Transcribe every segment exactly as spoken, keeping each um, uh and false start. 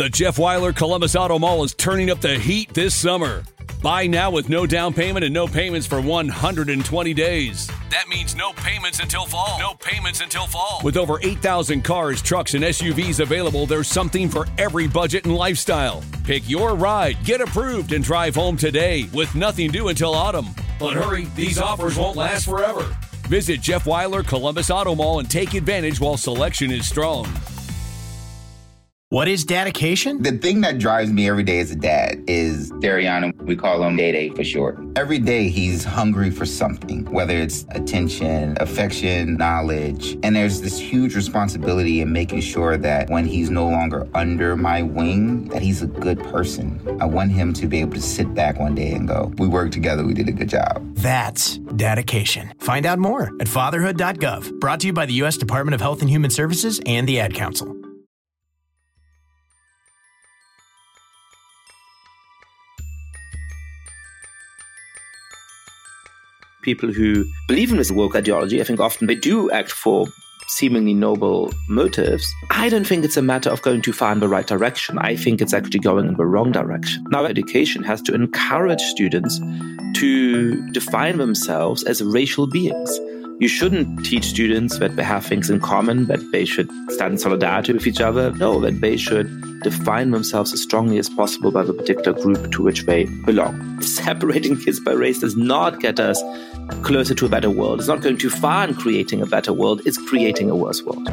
The Jeff Weiler Columbus Auto Mall is turning up the heat this summer. Buy now with no down payment and no payments for one hundred twenty days. That means no payments until fall. No payments until fall. With over eight thousand cars, trucks, and S U Vs available, there's something for every budget and lifestyle. Pick your ride, get approved, and drive home today with nothing due until autumn. But hurry, these offers won't last forever. Visit Jeff Weiler Columbus Auto Mall and take advantage while selection is strong. What is dedication? The thing that drives me every day as a dad is Dariana. We call him Day Day for short. Every day he's hungry for something, whether it's attention, affection, knowledge. And there's this huge responsibility in making sure that when he's no longer under my wing, that he's a good person. I want him to be able to sit back one day and go, we worked together, we did a good job. That's dedication. Find out more at fatherhood dot gov. Brought to you by the U S Department of Health and Human Services and the Ad Council. People who believe in this woke ideology, I think often they do act for seemingly noble motives. I don't think it's a matter of going too far in the right direction. I think it's actually going in the wrong direction. Now, education has to encourage students to define themselves as racial beings. You shouldn't teach students that they have things in common, that they should stand in solidarity with each other. No, that they should define themselves as strongly as possible by the particular group to which they belong. Separating kids by race does not get us closer to a better world. It's not going too far in creating a better world. It's creating a worse world.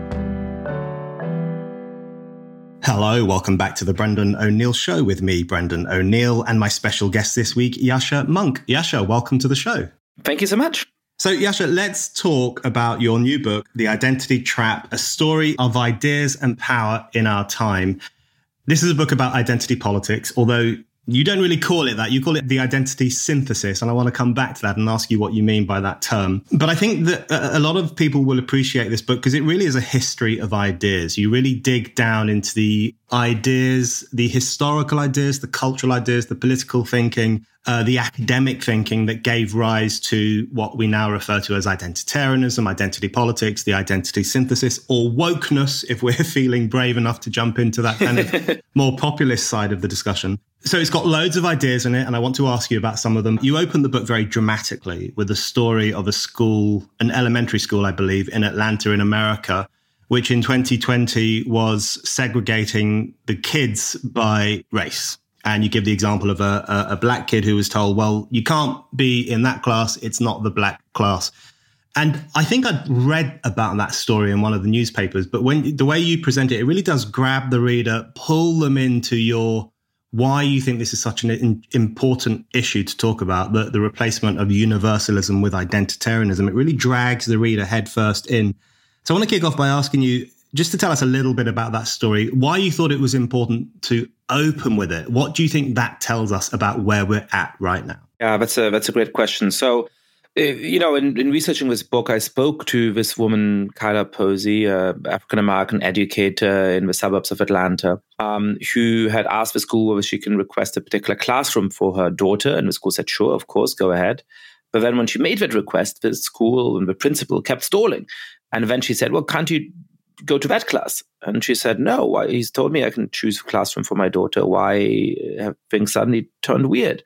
Hello, welcome back to the Brendan O'Neill Show with me, Brendan O'Neill, and my special guest this week, Yascha Mounk. Yascha, welcome to the show. Thank you so much. So, Yascha, let's talk about your new book, The Identity Trap, A Story of Ideas and Power in Our Time. This is a book about identity politics, although you don't really call it that. You call it the identity synthesis. And I want to come back to that and ask you what you mean by that term. But I think that a lot of people will appreciate this book because it really is a history of ideas. You really dig down into the ideas, the historical ideas, the cultural ideas, the political thinking, uh, the academic thinking that gave rise to what we now refer to as identitarianism, identity politics, the identity synthesis, or wokeness, if we're feeling brave enough to jump into that kind of more populist side of the discussion. So it's got loads of ideas in it, and I want to ask you about some of them. You open the book very dramatically with the story of a school, an elementary school, I believe, in Atlanta in America, which in twenty twenty was segregating the kids by race. And you give the example of a, a, a black kid who was told, well, you can't be in that class. It's not the black class. And I think I'd read about that story in one of the newspapers. But when the way you present it, it really does grab the reader, pull them into your why you think this is such an in, important issue to talk about, the, the replacement of universalism with identitarianism. It really drags the reader headfirst in. So I want to kick off by asking you just to tell us a little bit about that story, why you thought it was important to open with it. What do you think that tells us about where we're at right now? Yeah, that's a that's a great question. So, you know, in, in researching this book, I spoke to this woman, Kyla Posey, an African-American educator in the suburbs of Atlanta, um, who had asked the school whether she can request a particular classroom for her daughter. And the school said, sure, of course, go ahead. But then when she made that request, the school and the principal kept stalling. And then she said, well, can't you go to that class? And she said, no, why? He's told me I can choose a classroom for my daughter. Why have things suddenly turned weird?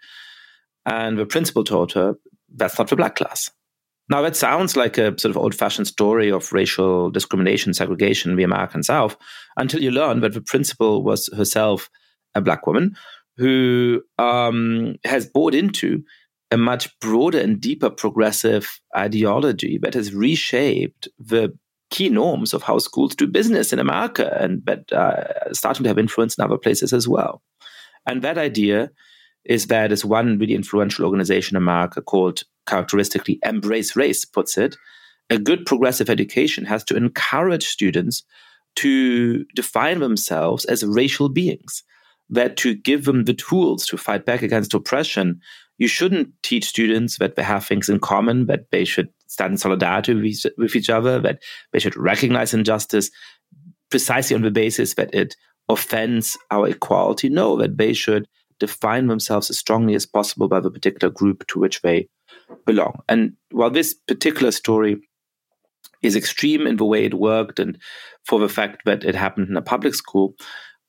And the principal told her, that's not the black class. Now, that sounds like a sort of old-fashioned story of racial discrimination, segregation in the American South, until you learn that the principal was herself a black woman who um, has bought into a much broader and deeper progressive ideology that has reshaped the key norms of how schools do business in America and that uh, starting to have influence in other places as well. And that idea is that, as one really influential organization in America called characteristically Embrace Race puts it, a good progressive education has to encourage students to define themselves as racial beings, that to give them the tools to fight back against oppression, you shouldn't teach students that they have things in common, that they should stand in solidarity with each, with each other, that they should recognize injustice precisely on the basis that it offends our equality. No, that they should define themselves as strongly as possible by the particular group to which they belong. And while this particular story is extreme in the way it worked and for the fact that it happened in a public school,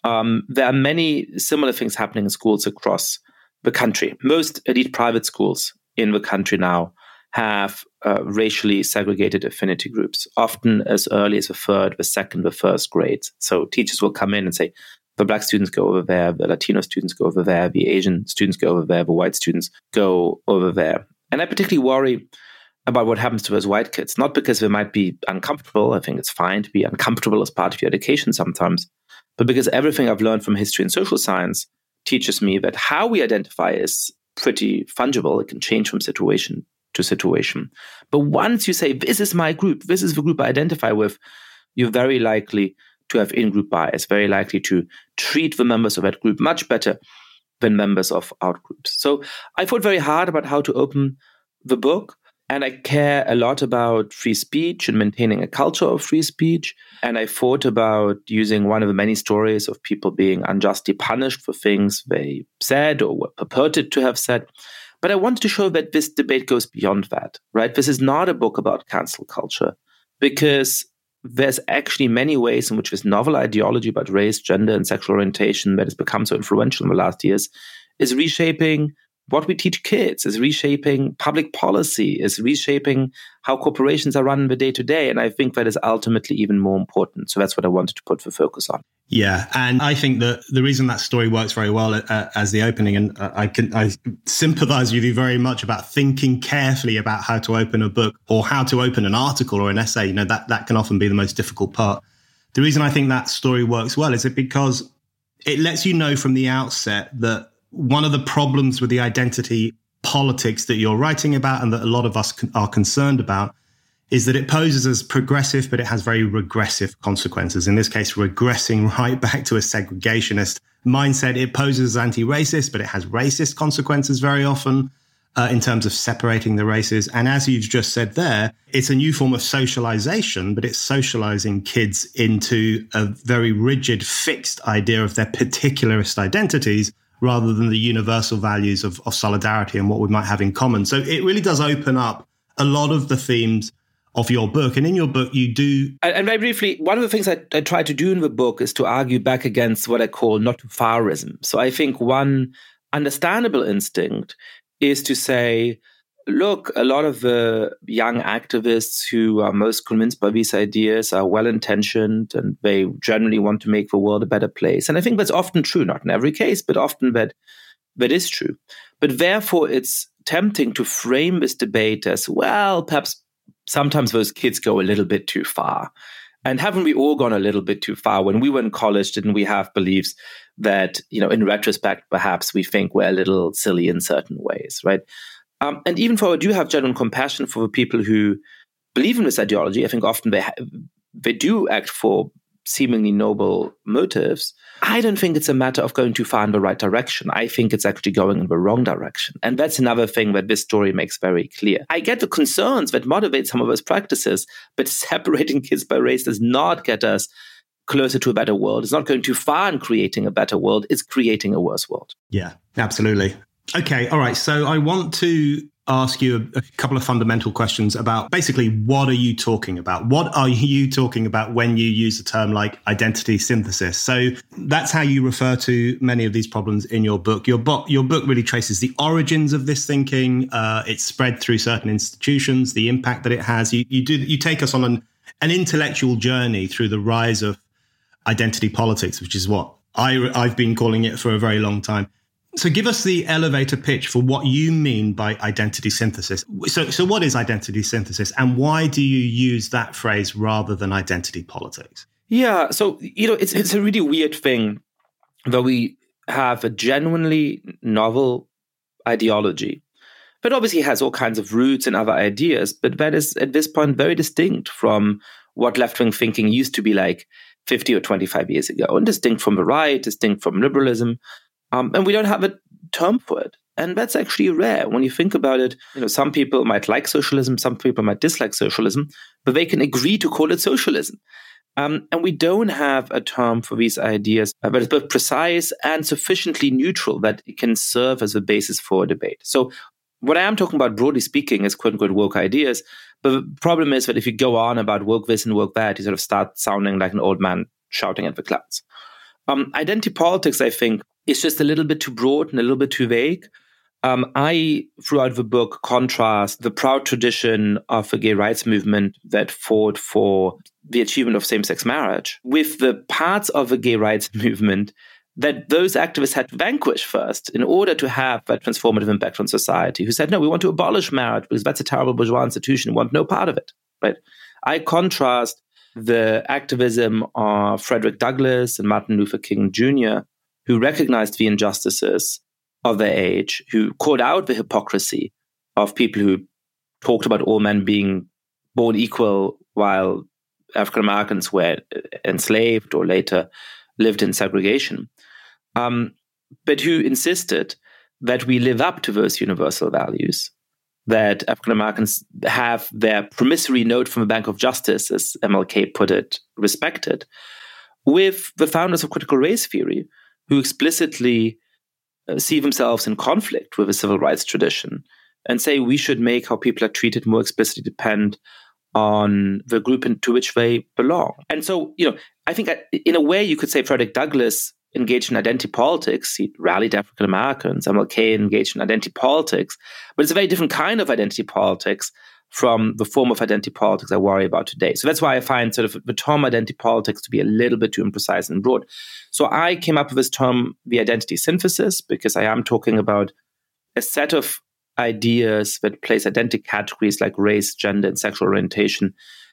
Um, there are many similar things happening in schools across the country. Most elite private schools in the country now have uh, racially segregated affinity groups, often as early as the third, the second, the first grades. So teachers will come in and say, the Black students go over there, the Latino students go over there, the Asian students go over there, the white students go over there. And I particularly worry about what happens to those white kids, not because they might be uncomfortable. I think it's fine to be uncomfortable as part of your education sometimes, but because everything I've learned from history and social science teaches me that how we identify is pretty fungible. It can change from situation to situation. But once you say, this is my group, this is the group I identify with, you're very likely to have in-group bias, very likely to treat the members of that group much better than members of out-groups. So I thought very hard about how to open the book. And I care a lot about free speech and maintaining a culture of free speech. And I thought about using one of the many stories of people being unjustly punished for things they said or were purported to have said. But I wanted to show that this debate goes beyond that, right? This is not a book about cancel culture, because there's actually many ways in which this novel ideology about race, gender, and sexual orientation that has become so influential in the last years is reshaping what we teach kids, is reshaping public policy, is reshaping how corporations are run in the day-to-day. And I think that is ultimately even more important. So that's what I wanted to put the focus on. Yeah, and I think that the reason that story works very well uh, as the opening, and I can I sympathize with you very much about thinking carefully about how to open a book or how to open an article or an essay. You know, that, that can often be the most difficult part. The reason I think that story works well is it because it lets you know from the outset that one of the problems with the identity politics that you're writing about and that a lot of us are concerned about is that it poses as progressive, but it has very regressive consequences. In this case, regressing right back to a segregationist mindset. It poses as anti-racist, but it has racist consequences very often uh, in terms of separating the races. And as you've just said there, it's a new form of socialization, but it's socializing kids into a very rigid, fixed idea of their particularist identities, rather than the universal values of, of solidarity and what we might have in common. So it really does open up a lot of the themes of your book. And in your book, you do... And very briefly, one of the things I, I try to do in the book is to argue back against what I call not too farism. So I think one understandable instinct is to say, look, a lot of the young activists who are most convinced by these ideas are well-intentioned and they generally want to make the world a better place. And I think that's often true, not in every case, but often that that is true. But therefore, it's tempting to frame this debate as, well, perhaps sometimes those kids go a little bit too far. And haven't we all gone a little bit too far? When we were in college, didn't we have beliefs that, you know, in retrospect, perhaps we think we're a little silly in certain ways, right? Um, and even though I do have genuine compassion for the people who believe in this ideology, I think often they ha- they do act for seemingly noble motives. I don't think it's a matter of going too far in the right direction. I think it's actually going in the wrong direction. And that's another thing that this story makes very clear. I get the concerns that motivate some of those practices, but separating kids by race does not get us closer to a better world. It's not going too far in creating a better world. It's creating a worse world. Yeah, absolutely. Okay, all right. So I want to ask you a, a couple of fundamental questions about basically what are you talking about? What are you talking about when you use a term like identity synthesis? So that's how you refer to many of these problems in your book. Your book, your book really traces the origins of this thinking. Uh, it's spread through certain institutions, the impact that it has. You, you do you take us on an, an intellectual journey through the rise of identity politics, which is what I, I've been calling it for a very long time. So give us the elevator pitch for what you mean by identity synthesis. So, so what is identity synthesis and why do you use that phrase rather than identity politics? Yeah, so, you know, it's it's a really weird thing that we have a genuinely novel ideology that obviously has all kinds of roots and other ideas, but that is at this point very distinct from what left-wing thinking used to be like fifty or twenty-five years ago, and distinct from the right, distinct from liberalism. Um, and we don't have a term for it. And that's actually rare. When you think about it, you know, some people might like socialism, some people might dislike socialism, but they can agree to call it socialism. Um, and we don't have a term for these ideas that is both precise and sufficiently neutral that it can serve as a basis for a debate. So what I am talking about, broadly speaking, is quote-unquote woke ideas. But the problem is that if you go on about woke this and woke that, you sort of start sounding like an old man shouting at the clouds. Um, identity politics, I think, is just a little bit too broad and a little bit too vague. Um, I, throughout the book, contrast the proud tradition of the gay rights movement that fought for the achievement of same-sex marriage with the parts of the gay rights movement that those activists had to vanquish first in order to have that transformative impact on society, who said, no, we want to abolish marriage because that's a terrible bourgeois institution. We want no part of it. Right? I contrast the activism of Frederick Douglass and Martin Luther King Junior, who recognized the injustices of their age, who called out the hypocrisy of people who talked about all men being born equal while African Americans were enslaved or later lived in segregation, um, but who insisted that we live up to those universal values, that African Americans have their promissory note from the Bank of Justice, as M L K put it, respected, with the founders of critical race theory, who explicitly uh, see themselves in conflict with the civil rights tradition and say we should make how people are treated more explicitly depend on the group into which they belong. And so, you know, I think in a way you could say Frederick Douglass engaged in identity politics. He rallied African Americans. M L K engaged in identity politics. But it's a very different kind of identity politics from the form of identity politics I worry about today. So that's why I find sort of the term identity politics to be a little bit too imprecise and broad. So I came up with this term, the identity synthesis, because I am talking about a set of ideas that place identity categories like race, gender, and sexual orientation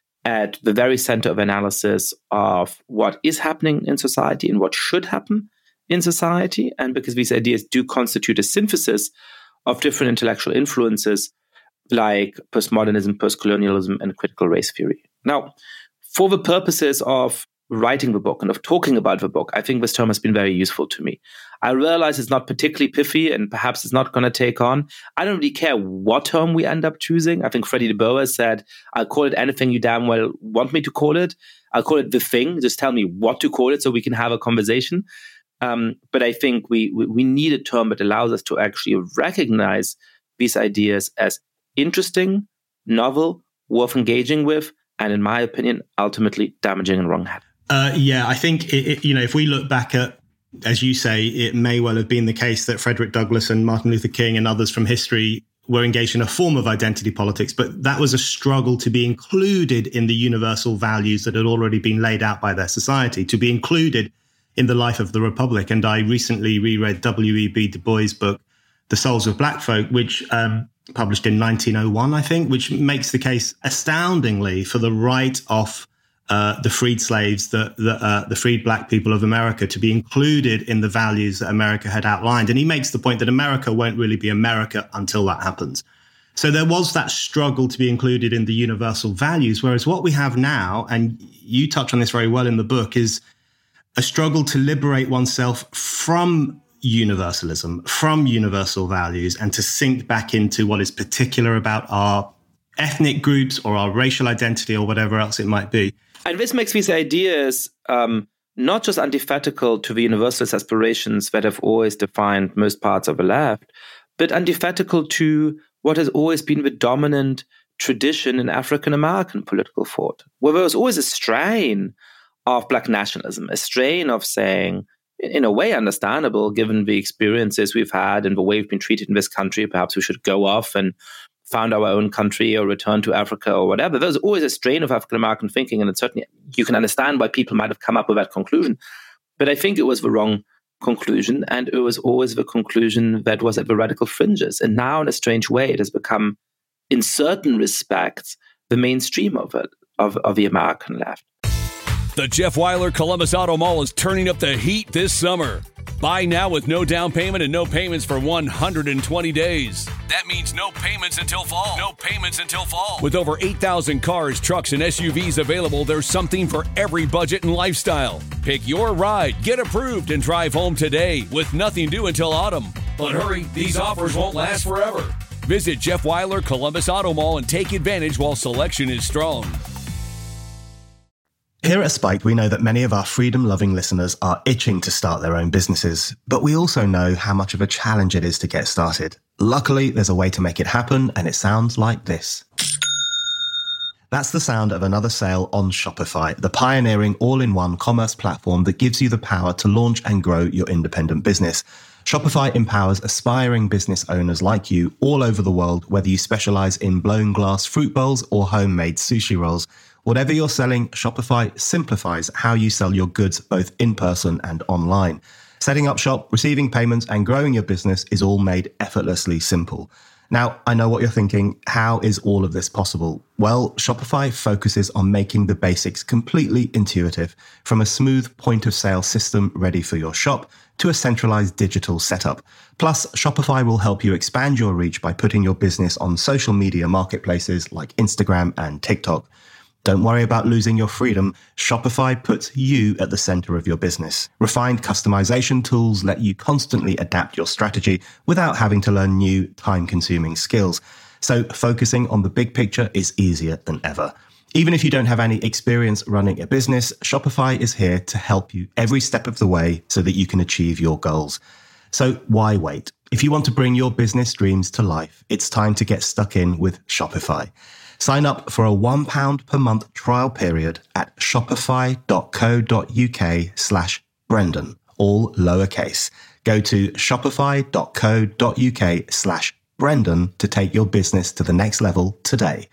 at the very center of analysis of what is happening in society and what should happen in society. And because these ideas do constitute a synthesis of different intellectual influences like postmodernism, postcolonialism, and critical race theory. Now, for the purposes of writing the book and of talking about the book, I think this term has been very useful to me. I realize it's not particularly pithy and perhaps it's not going to take on. I don't really care what term we end up choosing. I think Freddie de Boer said, I'll call it anything you damn well want me to call it. I'll call it the thing. Just tell me what to call it so we can have a conversation. Um, but I think we, we we need a term that allows us to actually recognize these ideas as interesting, novel, worth engaging with, and in my opinion, ultimately damaging and wrong-headed. Uh, yeah, I think, it, it, you know, if we look back at, as you say, it may well have been the case that Frederick Douglass and Martin Luther King and others from history were engaged in a form of identity politics, but that was a struggle to be included in the universal values that had already been laid out by their society, to be included in the life of the Republic. And I recently reread W E B Du Bois' book, The Souls of Black Folk, which um, published in nineteen oh one, I think, which makes the case astoundingly for the right of uh, the freed slaves, the the, uh, the freed black people of America, to be included in the values that America had outlined. And he makes the point that America won't really be America until that happens. So there was that struggle to be included in the universal values, whereas what we have now, and you touch on this very well in the book, is a struggle to liberate oneself from universalism, from universal values, and to sink back into what is particular about our ethnic groups or our racial identity or whatever else it might be. And this makes these ideas um, not just antithetical to the universalist aspirations that have always defined most parts of the left, but antithetical to what has always been the dominant tradition in African-American political thought, where there was always a strain of Black nationalism, a strain of saying, in a way understandable, given the experiences we've had and the way we've been treated in this country, perhaps we should go off and found our own country or return to Africa or whatever. There's always a strain of African-American thinking, and it's certainly, you can understand why people might have come up with that conclusion. But I think it was the wrong conclusion, and it was always the conclusion that was at the radical fringes. And now, in a strange way, it has become, in certain respects, the mainstream of it, of, of the American left. The Jeff Weiler Columbus Auto Mall is turning up the heat this summer. Buy now with no down payment and no payments for one hundred twenty days. That means no payments until fall. No payments until fall. With over eight thousand cars, trucks, and S U Vs available, there's something for every budget and lifestyle. Pick your ride, get approved, and drive home today with nothing due until autumn. But hurry, these offers won't last forever. Visit Jeff Weiler Columbus Auto Mall and take advantage while selection is strong. Here at Spiked, we know that many of our freedom-loving listeners are itching to start their own businesses, but we also know how much of a challenge it is to get started. Luckily, there's a way to make it happen, and it sounds like this. That's the sound of another sale on Shopify, the pioneering all-in-one commerce platform that gives you the power to launch and grow your independent business. Shopify empowers aspiring business owners like you all over the world, whether you specialize in blown glass fruit bowls or homemade sushi rolls. Whatever you're selling, Shopify simplifies how you sell your goods both in person and online. Setting up shop, receiving payments, and growing your business is all made effortlessly simple. Now, I know what you're thinking. How is all of this possible? Well, Shopify focuses on making the basics completely intuitive, from a smooth point of sale system ready for your shop to a centralized digital setup. Plus, Shopify will help you expand your reach by putting your business on social media marketplaces like Instagram and TikTok. Don't worry about losing your freedom. Shopify puts you at the center of your business. Refined customization tools let you constantly adapt your strategy without having to learn new, time-consuming skills. So focusing on the big picture is easier than ever. Even if you don't have any experience running a business, Shopify is here to help you every step of the way so that you can achieve your goals. So why wait? If you want to bring your business dreams to life, it's time to get stuck in with Shopify. Sign up for a one pound per month trial period at shopify.co.uk slash Brendan, all lowercase. Go to shopify.co.uk slash Brendan to take your business to the next level today.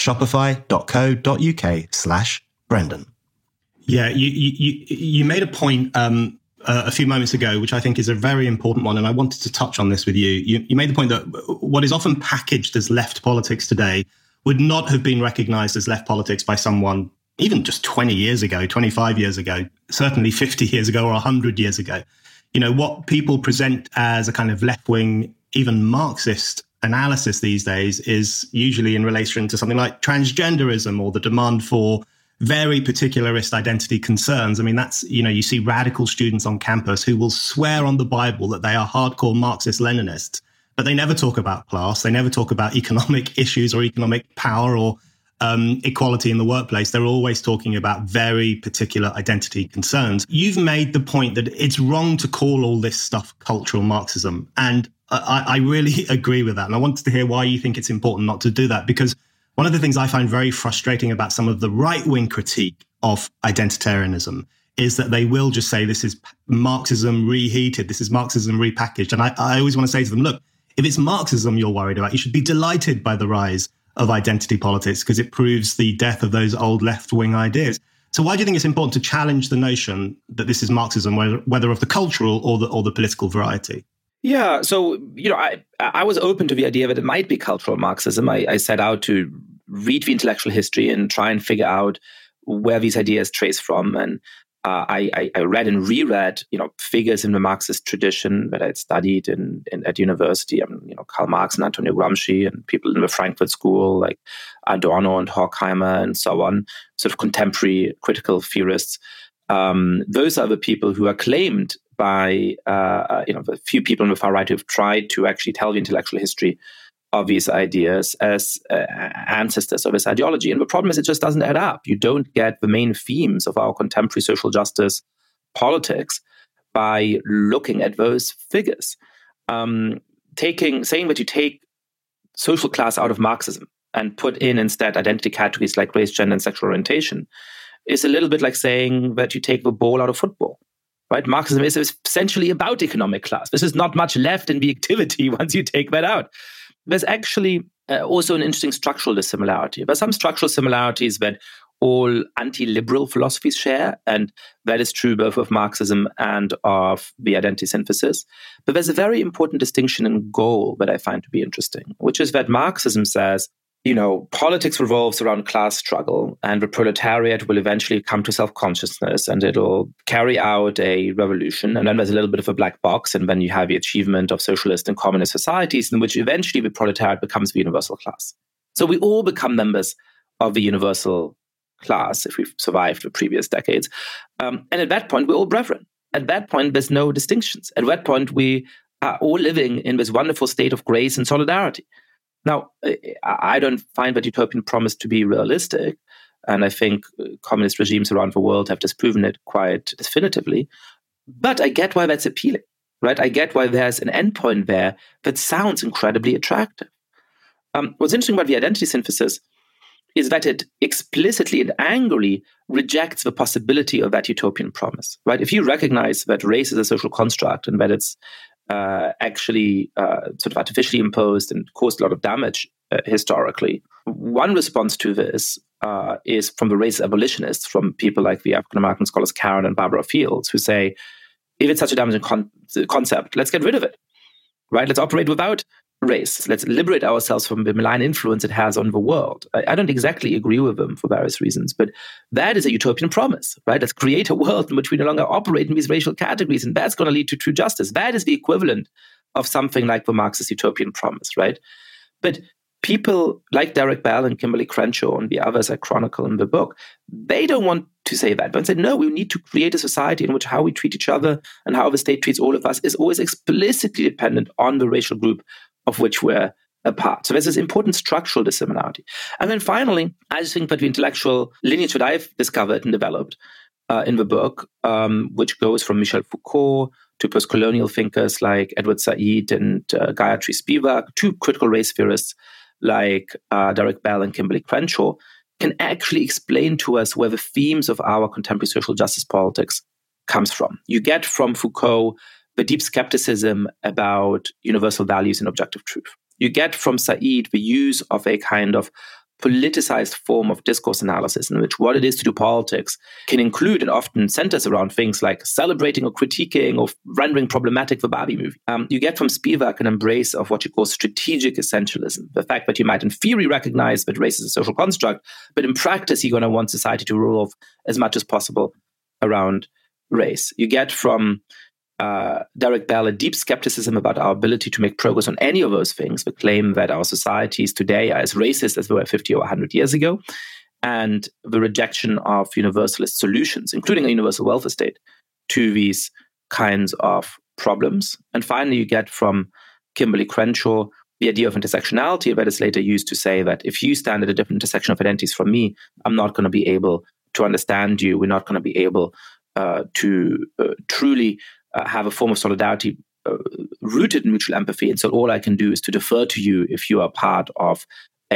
Shopify.co.uk slash Brendan. Yeah, you, you, you made a point um, uh, a few moments ago, which I think is a very important one, and I wanted to touch on this with you. You, you made the point that what is often packaged as left politics today would not have been recognized as left politics by someone even just twenty years ago, twenty-five years ago, certainly fifty years ago or one hundred years ago. You know, what people present as a kind of left-wing, even Marxist analysis these days is usually in relation to something like transgenderism or the demand for very particularist identity concerns. I mean, that's, you know, you see radical students on campus who will swear on the Bible that they are hardcore Marxist-Leninists, but they never talk about class. They never talk about economic issues or economic power or um, equality in the workplace. They're always talking about very particular identity concerns. You've made the point that it's wrong to call all this stuff cultural Marxism. And I, I really agree with that. And I wanted to hear why you think it's important not to do that, because one of the things I find very frustrating about some of the right-wing critique of identitarianism is that they will just say this is Marxism reheated, this is Marxism repackaged. And I, I always want to say to them, look, if it's Marxism you're worried about, you should be delighted by the rise of identity politics because it proves the death of those old left-wing ideas. So why do you think it's important to challenge the notion that this is Marxism, whether, whether of the cultural or the or the political variety? Yeah, so, you know, I I was open to the idea that it might be cultural Marxism. I, I set out to read the intellectual history and try and figure out where these ideas trace from. And uh, I, I read and reread, you know, figures in the Marxist tradition that I'd studied in, in at university. I mean, you know, Karl Marx and Antonio Gramsci and people in the Frankfurt School like Adorno and Horkheimer and so on, sort of contemporary critical theorists. Um, those are the people who are claimed by uh, you know the few people on the far right who have tried to actually tell the intellectual history of these ideas as uh, ancestors of this ideology. And the problem is it just doesn't add up. You don't get the main themes of our contemporary social justice politics by looking at those figures. Um, taking saying that you take social class out of Marxism and put in instead identity categories like race, gender, and sexual orientation is a little bit like saying that you take the ball out of football. Right? Marxism is essentially about economic class. This is not much left in the activity once you take that out. There's actually uh, also an interesting structural dissimilarity. There's some structural similarities that all anti-liberal philosophies share, and that is true both of Marxism and of the identity synthesis. But there's a very important distinction in goal that I find to be interesting, which is that Marxism says, you know, politics revolves around class struggle, and the proletariat will eventually come to self-consciousness and it'll carry out a revolution. And then there's a little bit of a black box, and then you have the achievement of socialist and communist societies in which eventually the proletariat becomes the universal class. So we all become members of the universal class if we've survived the previous decades. Um, and at that point, we're all brethren. At that point, there's no distinctions. At that point, we are all living in this wonderful state of grace and solidarity. Now, I don't find that utopian promise to be realistic, and I think communist regimes around the world have disproven it quite definitively. But I get why that's appealing, right? I get why there's an endpoint there that sounds incredibly attractive. Um, what's interesting about the identity synthesis, is that it explicitly and angrily rejects the possibility of that utopian promise, right? If you recognize that race is a social construct and that it's uh, actually uh, sort of artificially imposed and caused a lot of damage uh, historically, one response to this uh, is from the race abolitionists, from people like the African-American scholars Karen and Barbara Fields, who say, if it's such a damaging con- concept, let's get rid of it, right? Let's operate without race. Let's liberate ourselves from the malign influence it has on the world. I, I don't exactly agree with them for various reasons, but that is a utopian promise, right? Let's create a world in which we no longer operate in these racial categories, and that's going to lead to true justice. That is the equivalent of something like the Marxist utopian promise, right? But people like Derek Bell and Kimberly Crenshaw and the others I chronicle in the book, they don't want to say that, but say, no, we need to create a society in which how we treat each other and how the state treats all of us is always explicitly dependent on the racial group of which we're a part. So there's this important structural dissimilarity. And then finally, I just think that the intellectual lineage that I've discovered and developed uh, in the book, um, which goes from Michel Foucault to post-colonial thinkers like Edward Said and uh, Gayatri Spivak, to critical race theorists like uh, Derek Bell and Kimberly Crenshaw, can actually explain to us where the themes of our contemporary social justice politics comes from. You get from Foucault the deep skepticism about universal values and objective truth. You get from Said the use of a kind of politicized form of discourse analysis in which what it is to do politics can include and often centers around things like celebrating or critiquing or rendering problematic the Barbie movie. Um, you get from Spivak an embrace of what you call strategic essentialism, the fact that you might in theory recognize that race is a social construct, but in practice you're going to want society to revolve as much as possible around race. You get from Uh, Derek Bell a deep skepticism about our ability to make progress on any of those things, the claim that our societies today are as racist as they were fifty or one hundred years ago, and the rejection of universalist solutions, including a universal welfare state, to these kinds of problems. And finally, you get from Kimberly Crenshaw the idea of intersectionality that is later used to say that if you stand at a different intersection of identities from me, I'm not going to be able to understand you. We're not going to be able uh, to uh, truly Uh, have a form of solidarity uh, rooted in mutual empathy. And so all I can do is to defer to you if you are part of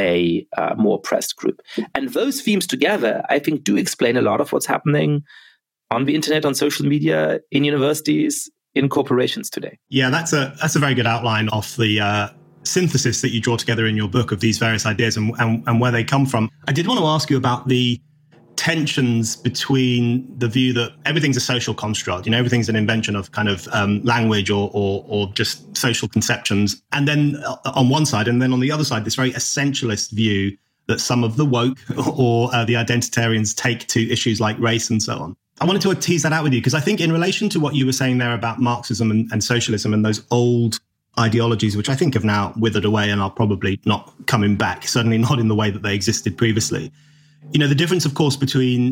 a uh, more oppressed group. And those themes together, I think, do explain a lot of what's happening on the internet, on social media, in universities, in corporations today. Yeah, that's a that's a very good outline of the uh, synthesis that you draw together in your book of these various ideas and, and, and where they come from. I did want to ask you about the tensions between the view that everything's a social construct, you know, everything's an invention of kind of um, language or, or or just social conceptions, and then uh, on one side, and then on the other side, this very essentialist view that some of the woke or uh, the identitarians take to issues like race and so on. I wanted to tease that out with you because I think in relation to what you were saying there about Marxism and, and socialism and those old ideologies, which I think have now withered away and are probably not coming back, certainly not in the way that they existed previously. You know, the difference, of course, between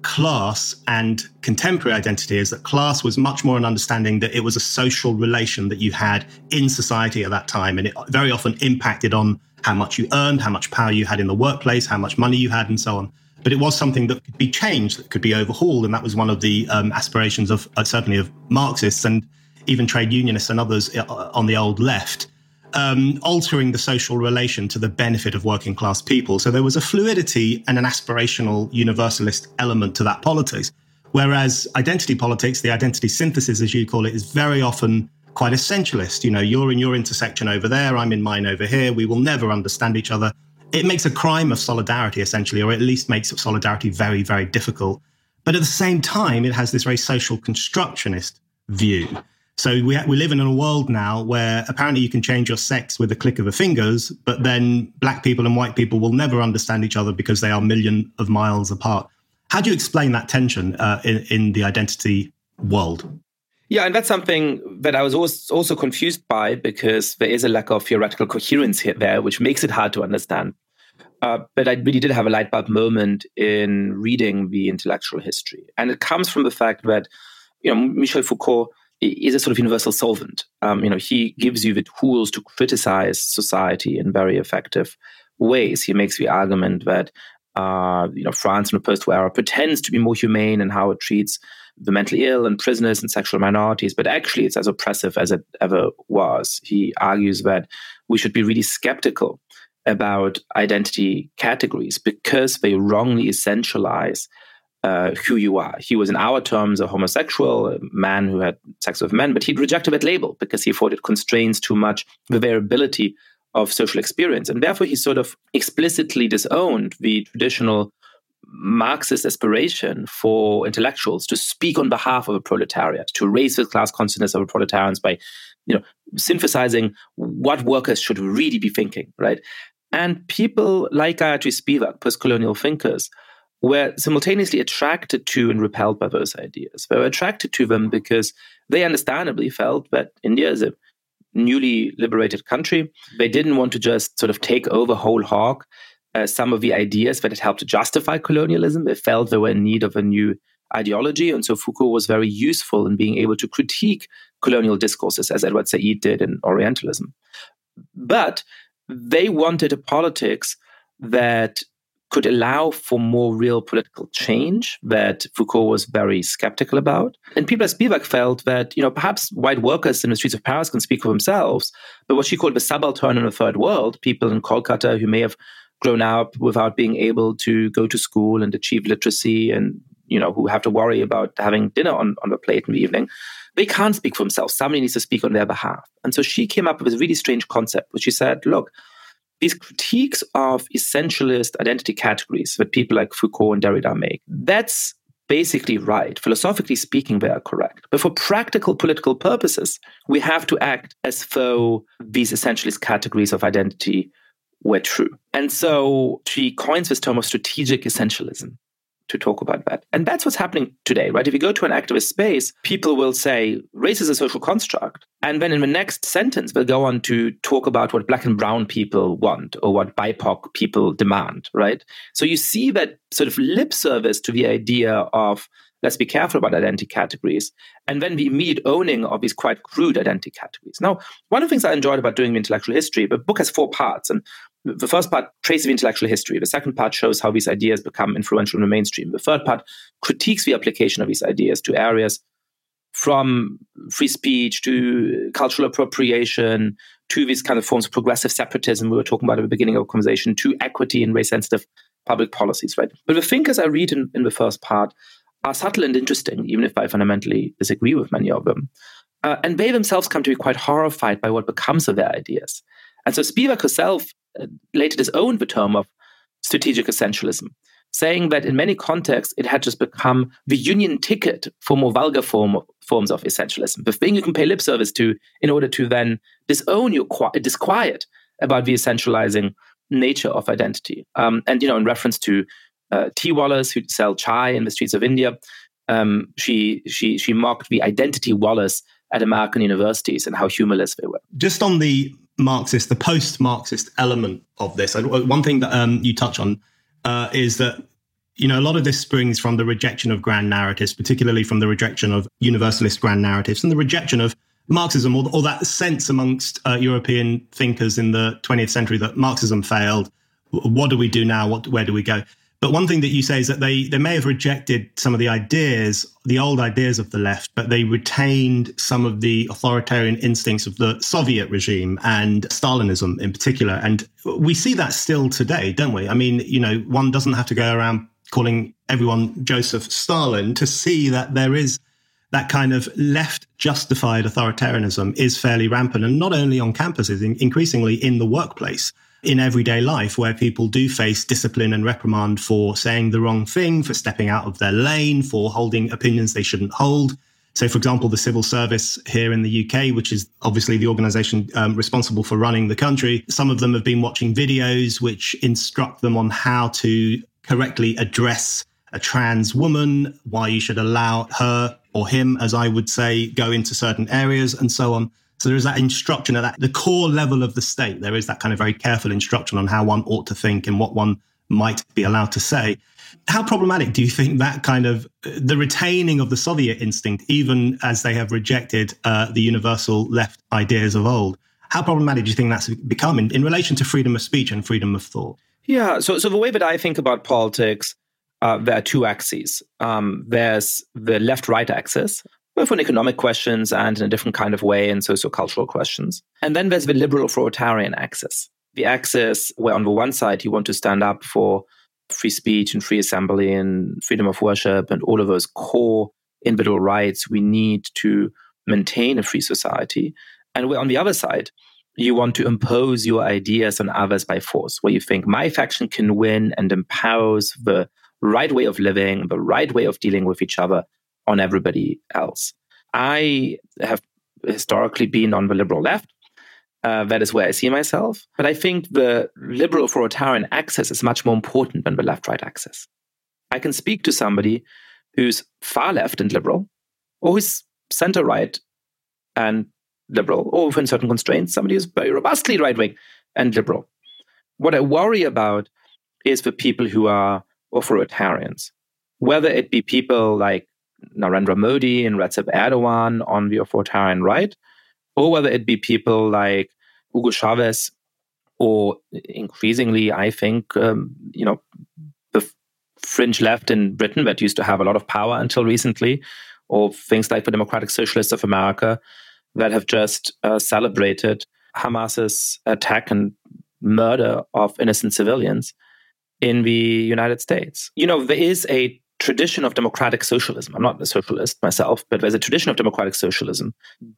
class and contemporary identity is that class was much more an understanding that it was a social relation that you had in society at that time. And it very often impacted on how much you earned, how much power you had in the workplace, how much money you had, and so on. But it was something that could be changed, that could be overhauled. And that was one of the um, aspirations of uh, certainly of Marxists and even trade unionists and others on the old left. Um, altering the social relation to the benefit of working class people. So there was a fluidity and an aspirational universalist element to that politics. Whereas identity politics, the identity synthesis, as you call it, is very often quite essentialist. You know, you're in your intersection over there, I'm in mine over here. We will never understand each other. It makes a crime of solidarity, essentially, or at least makes solidarity very, very difficult. But at the same time, it has this very social constructionist view. So we we live in a world now where apparently you can change your sex with a click of the fingers, but then black people and white people will never understand each other because they are a million of miles apart. How do you explain that tension uh, in, in the identity world? Yeah, and that's something that I was also confused by because there is a lack of theoretical coherence here there, which makes it hard to understand. Uh, but I really did have a light bulb moment in reading the intellectual history. And it comes from the fact that, you know, Michel Foucault is a sort of universal solvent. Um, you know, he gives you the tools to criticize society in very effective ways. He makes the argument that, uh, you know, France in the post-war era pretends to be more humane in how it treats the mentally ill and prisoners and sexual minorities, but actually it's as oppressive as it ever was. He argues that we should be really skeptical about identity categories because they wrongly essentialize uh, who you are. He was, in our terms, a homosexual, a man who had sex with men, but he'd rejected that label because he thought it constrains too much the variability of social experience. And therefore, he sort of explicitly disowned the traditional Marxist aspiration for intellectuals to speak on behalf of a proletariat, to raise the class consciousness of the proletarians by, you know, synthesizing what workers should really be thinking, right? And people like Gayatri Spivak, post-colonial thinkers, were simultaneously attracted to and repelled by those ideas. They were attracted to them because they understandably felt that India is a newly liberated country. They didn't want to just sort of take over whole hog uh, some of the ideas that had helped to justify colonialism. They felt they were in need of a new ideology. And so Foucault was very useful in being able to critique colonial discourses, as Edward Said did in Orientalism. But they wanted a politics that could allow for more real political change that Foucault was very skeptical about. And people like Spivak felt that, you know, perhaps white workers in the streets of Paris can speak for themselves, but what she called the subaltern in the third world, people in Kolkata who may have grown up without being able to go to school and achieve literacy and, you know, who have to worry about having dinner on, on the plate in the evening, they can't speak for themselves. Somebody needs to speak on their behalf. And so she came up with a really strange concept, which she said, look, these critiques of essentialist identity categories that people like Foucault and Derrida make, that's basically right. Philosophically speaking, they are correct. But for practical political purposes, we have to act as though these essentialist categories of identity were true. And so she coins this term of strategic essentialism to talk about that. And that's what's happening today, right? If you go to an activist space, people will say race is a social construct. And then in the next sentence, they'll go on to talk about what black and brown people want or what B I P O C people demand, right? So you see that sort of lip service to the idea of let's be careful about identity categories, and then the immediate owning of these quite crude identity categories. Now, one of the things I enjoyed about doing the intellectual history, the book has four parts, and the first part traces the intellectual history. The second part shows how these ideas become influential in the mainstream. The third part critiques the application of these ideas to areas from free speech to cultural appropriation to these kind of forms of progressive separatism we were talking about at the beginning of the conversation, to equity and race-sensitive public policies, right? But the thinkers I read in, in the first part are subtle and interesting, even if I fundamentally disagree with many of them. Uh, and they themselves come to be quite horrified by what becomes of their ideas. And so Spivak herself uh, later disowned the term of strategic essentialism, saying that in many contexts, it had just become the union ticket for more vulgar form, forms of essentialism, the thing you can pay lip service to in order to then disown your qui- disquiet about the essentializing nature of identity. Um, and, you know, in reference to Uh, T. Wallace, who'd sell chai in the streets of India, um, she she she mocked the identity Wallace at American universities and how humorless they were. Just on the Marxist, the post-Marxist element of this, one thing that um, you touch on uh, is that, you know, a lot of this springs from the rejection of grand narratives, particularly from the rejection of universalist grand narratives and the rejection of Marxism, or, or that sense amongst uh, European thinkers in the twentieth century that Marxism failed. What do we do now? What, where do we go? But one thing that you say is that they, they may have rejected some of the ideas, the old ideas of the left, but they retained some of the authoritarian instincts of the Soviet regime and Stalinism in particular. And we see that still today, don't we? I mean, you know, one doesn't have to go around calling everyone Joseph Stalin to see that there is that kind of left justified authoritarianism is fairly rampant, and not only on campuses, increasingly in the workplace, in everyday life, where people do face discipline and reprimand for saying the wrong thing, for stepping out of their lane, for holding opinions they shouldn't hold. So, for example, the civil service here in the U K, which is obviously the organisation um, responsible for running the country, some of them have been watching videos which instruct them on how to correctly address a trans woman, why you should allow her or him, as I would say, go into certain areas and so on. So there is that instruction at that, the core level of the state. There is that kind of very careful instruction on how one ought to think and what one might be allowed to say. How problematic do you think that kind of, the retaining of the Soviet instinct, even as they have rejected uh, the universal left ideas of old, how problematic do you think that's become in, in relation to freedom of speech and freedom of thought? Yeah, so so the way that I think about politics, uh, there are two axes. Um, there's the left-right axis, both on economic questions and in a different kind of way in sociocultural questions. And then there's the liberal authoritarian axis. the axis where on the one side you want to stand up for free speech and free assembly and freedom of worship and all of those core individual rights we need to maintain a free society. And where on the other side, you want to impose your ideas on others by force, where you think my faction can win and empowers the right way of living, the right way of dealing with each other on everybody else. I have historically been on the liberal left. Uh, that is where I see myself. But I think the liberal authoritarian axis is much more important than the left-right axis. I can speak to somebody who's far left and liberal, or who's center-right and liberal, or within certain constraints, somebody who's very robustly right-wing and liberal. What I worry about is the people who are authoritarians, whether it be people like Narendra Modi and Recep Erdogan on the authoritarian right, or whether it be people like Hugo Chavez, or increasingly, I think, um, you know, the fringe left in Britain that used to have a lot of power until recently, or things like the Democratic Socialists of America that have just uh, celebrated Hamas's attack and murder of innocent civilians in the United States. You know, there is a tradition of democratic socialism. I'm not a socialist myself, but there's a tradition of democratic socialism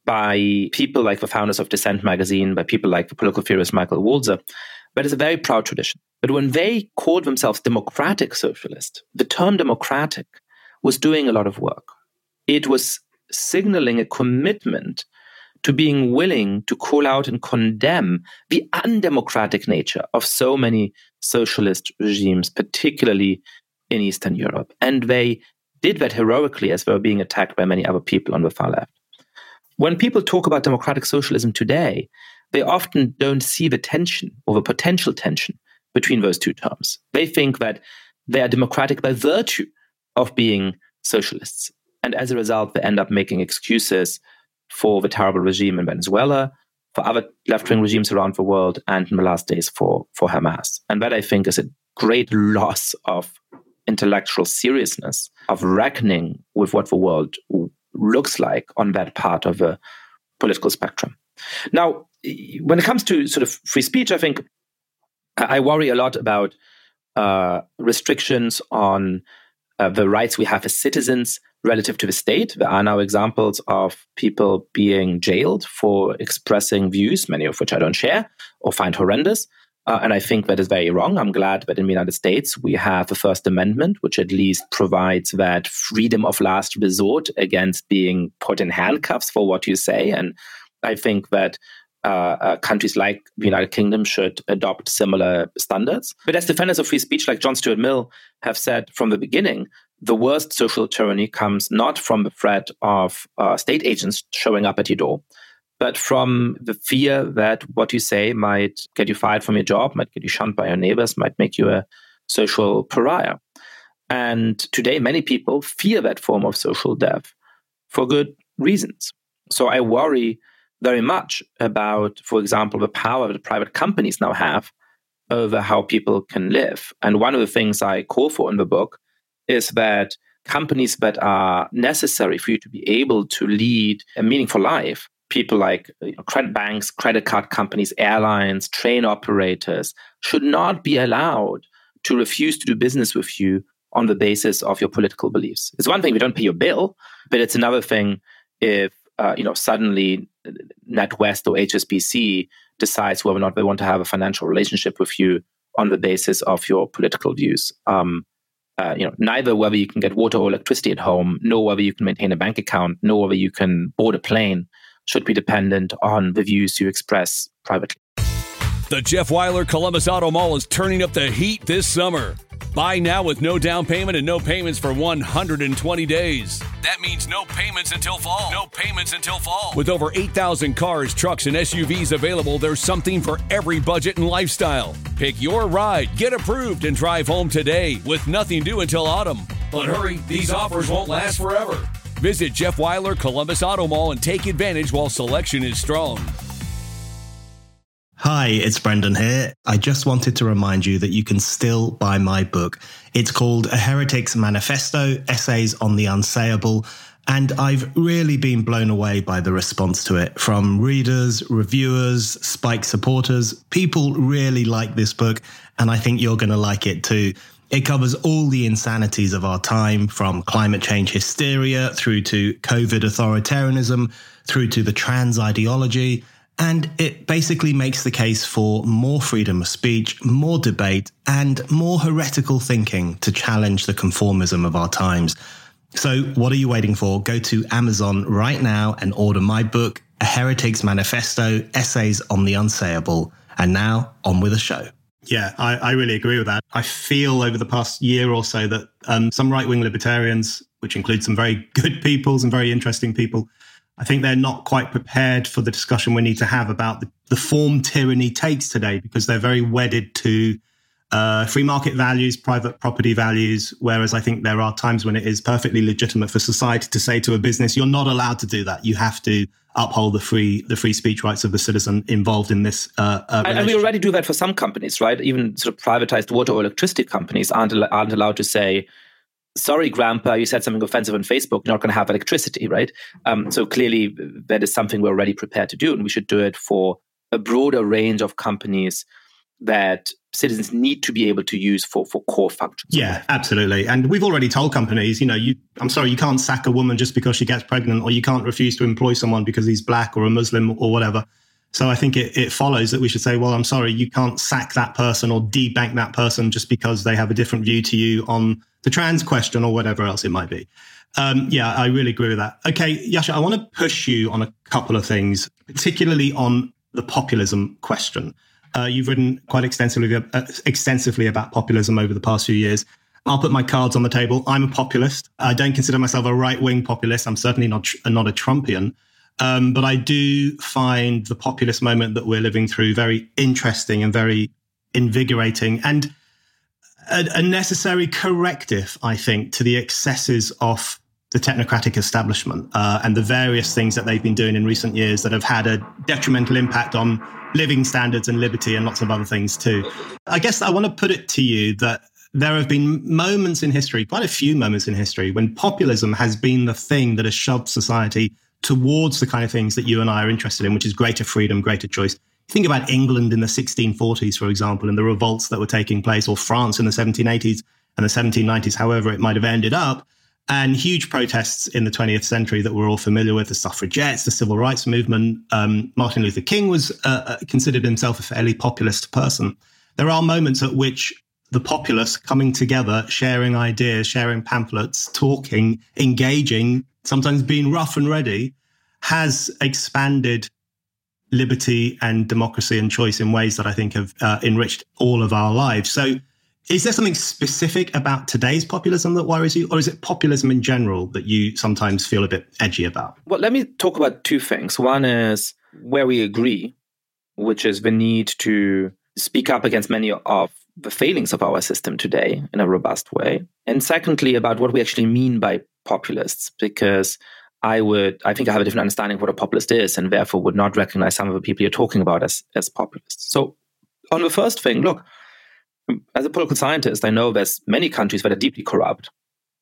by people like the founders of Dissent magazine, by people like the political theorist Michael Walzer. But it's a very proud tradition. But when they called themselves democratic socialist, the term democratic was doing a lot of work. It was signaling a commitment to being willing to call out and condemn the undemocratic nature of so many socialist regimes, particularly in Eastern Europe. And they did that heroically as they were being attacked by many other people on the far left. When people talk about democratic socialism today, they often don't see the tension or the potential tension between those two terms. They think that they are democratic by virtue of being socialists. And as a result, they end up making excuses for the terrible regime in Venezuela, for other left-wing regimes around the world, and in the last days for, for Hamas. And that, I think, is a great loss of intellectual seriousness, of reckoning with what the world looks like on that part of the political spectrum. Now, when it comes to sort of free speech, I think I worry a lot about uh, restrictions on uh, the rights we have as citizens relative to the state. There are now examples of people being jailed for expressing views, many of which I don't share or find horrendous. Uh, and I think that is very wrong. I'm glad that in the United States, we have the First Amendment, which at least provides that freedom of last resort against being put in handcuffs for what you say. And I think that uh, uh, countries like the United Kingdom should adopt similar standards. But as defenders of free speech like John Stuart Mill have said from the beginning, the worst social tyranny comes not from the threat of uh, state agents showing up at your door, but from the fear that what you say might get you fired from your job, might get you shunned by your neighbors, might make you a social pariah. And today, many people fear that form of social death for good reasons. So I worry very much about, for example, the power that private companies now have over how people can live. And one of the things I call for in the book is that companies that are necessary for you to be able to lead a meaningful life, people like you know, credit banks, credit card companies, airlines, train operators, should not be allowed to refuse to do business with you on the basis of your political beliefs. It's one thing if you don't pay your bill, but it's another thing if uh, you know suddenly NatWest or H S B C decides whether or not they want to have a financial relationship with you on the basis of your political views. Um, uh, you know, neither whether you can get water or electricity at home, nor whether you can maintain a bank account, nor whether you can board a plane should be dependent on the views you express privately. The Jeff Weiler Columbus Auto Mall is turning up the heat this summer. Buy now with no down payment and no payments for one hundred twenty days. That means no payments until fall. No payments until fall. With over eight thousand cars, trucks, and S U Vs available, there's something for every budget and lifestyle. Pick your ride, get approved, and drive home today with nothing due until autumn. But hurry, these offers won't last forever. Visit Jeff Weiler Columbus Auto Mall and take advantage while selection is strong. Hi, it's Brendan here. I just wanted to remind you that you can still buy my book. It's called A Heretic's Manifesto, Essays on the Unsayable, And I've really been blown away by the response to it from readers, reviewers, Spike supporters. People really like this book, and I think you're going to like it too. It covers all the insanities of our time, from climate change hysteria through to COVID authoritarianism, through to the trans ideology. And it basically makes the case for more freedom of speech, more debate, and more heretical thinking to challenge the conformism of our times. So what are you waiting for? Go to Amazon right now and order my book, A Heretic's Manifesto, Essays on the Unsayable. And now, on with the show. Yeah, I, I really agree with that. I feel over the past year or so that um, some right-wing libertarians, which include some very good people, some very interesting people, I think they're not quite prepared for the discussion we need to have about the, the form tyranny takes today, because they're very wedded to uh, free market values, private property values, whereas I think there are times when it is perfectly legitimate for society to say to a business, you're not allowed to do that. You have to uphold the free the free speech rights of the citizen involved in this. Uh, uh, and, and we already do that for some companies, right? Even sort of privatized water or electricity companies aren't, aren't allowed to say, sorry, Grandpa, you said something offensive on Facebook, you're not going to have electricity, right? Um, so clearly that is something we're already prepared to do, and we should do it for a broader range of companies that citizens need to be able to use for, for core functions. Yeah, absolutely. And we've already told companies, you know, you, I'm sorry, you can't sack a woman just because she gets pregnant, or you can't refuse to employ someone because he's black or a Muslim or whatever. So I think it, it follows that we should say, well, I'm sorry, you can't sack that person or debank that person just because they have a different view to you on the trans question or whatever else it might be. Um, yeah, I really agree with that. Okay, Yascha, I want to push you on a couple of things, particularly on the populism question. Uh, you've written quite extensively, uh, extensively about populism over the past few years. I'll put my cards on the table. I'm a populist. I don't consider myself a right-wing populist. I'm certainly not not a Trumpian. Um, but I do find the populist moment that we're living through very interesting and very invigorating, and a, a necessary corrective, I think, to the excesses of the technocratic establishment uh, and the various things that they've been doing in recent years that have had a detrimental impact on living standards and liberty and lots of other things too. I guess I want to put it to you that there have been moments in history, quite a few moments in history, when populism has been the thing that has shoved society towards the kind of things that you and I are interested in, which is greater freedom, greater choice. Think about England in the sixteen forties, for example, and the revolts that were taking place, or France in the seventeen eighties and the seventeen nineties, however it might have ended up, and huge protests in the twentieth century that we're all familiar with, the suffragettes, the civil rights movement. Um, Martin Luther King was uh, considered himself a fairly populist person. There are moments at which the populace coming together, sharing ideas, sharing pamphlets, talking, engaging, sometimes being rough and ready, has expanded liberty and democracy and choice in ways that I think have uh, enriched all of our lives. So is there something specific about today's populism that worries you, or is it populism in general that you sometimes feel a bit edgy about? Well, let me talk about two things. One is where we agree, which is the need to speak up against many of the failings of our system today in a robust way. And secondly, about what we actually mean by populists, because I would, I think I have a different understanding of what a populist is, and therefore would not recognize some of the people you're talking about as, as populists. So on the first thing, look, as a political scientist, I know there's many countries that are deeply corrupt.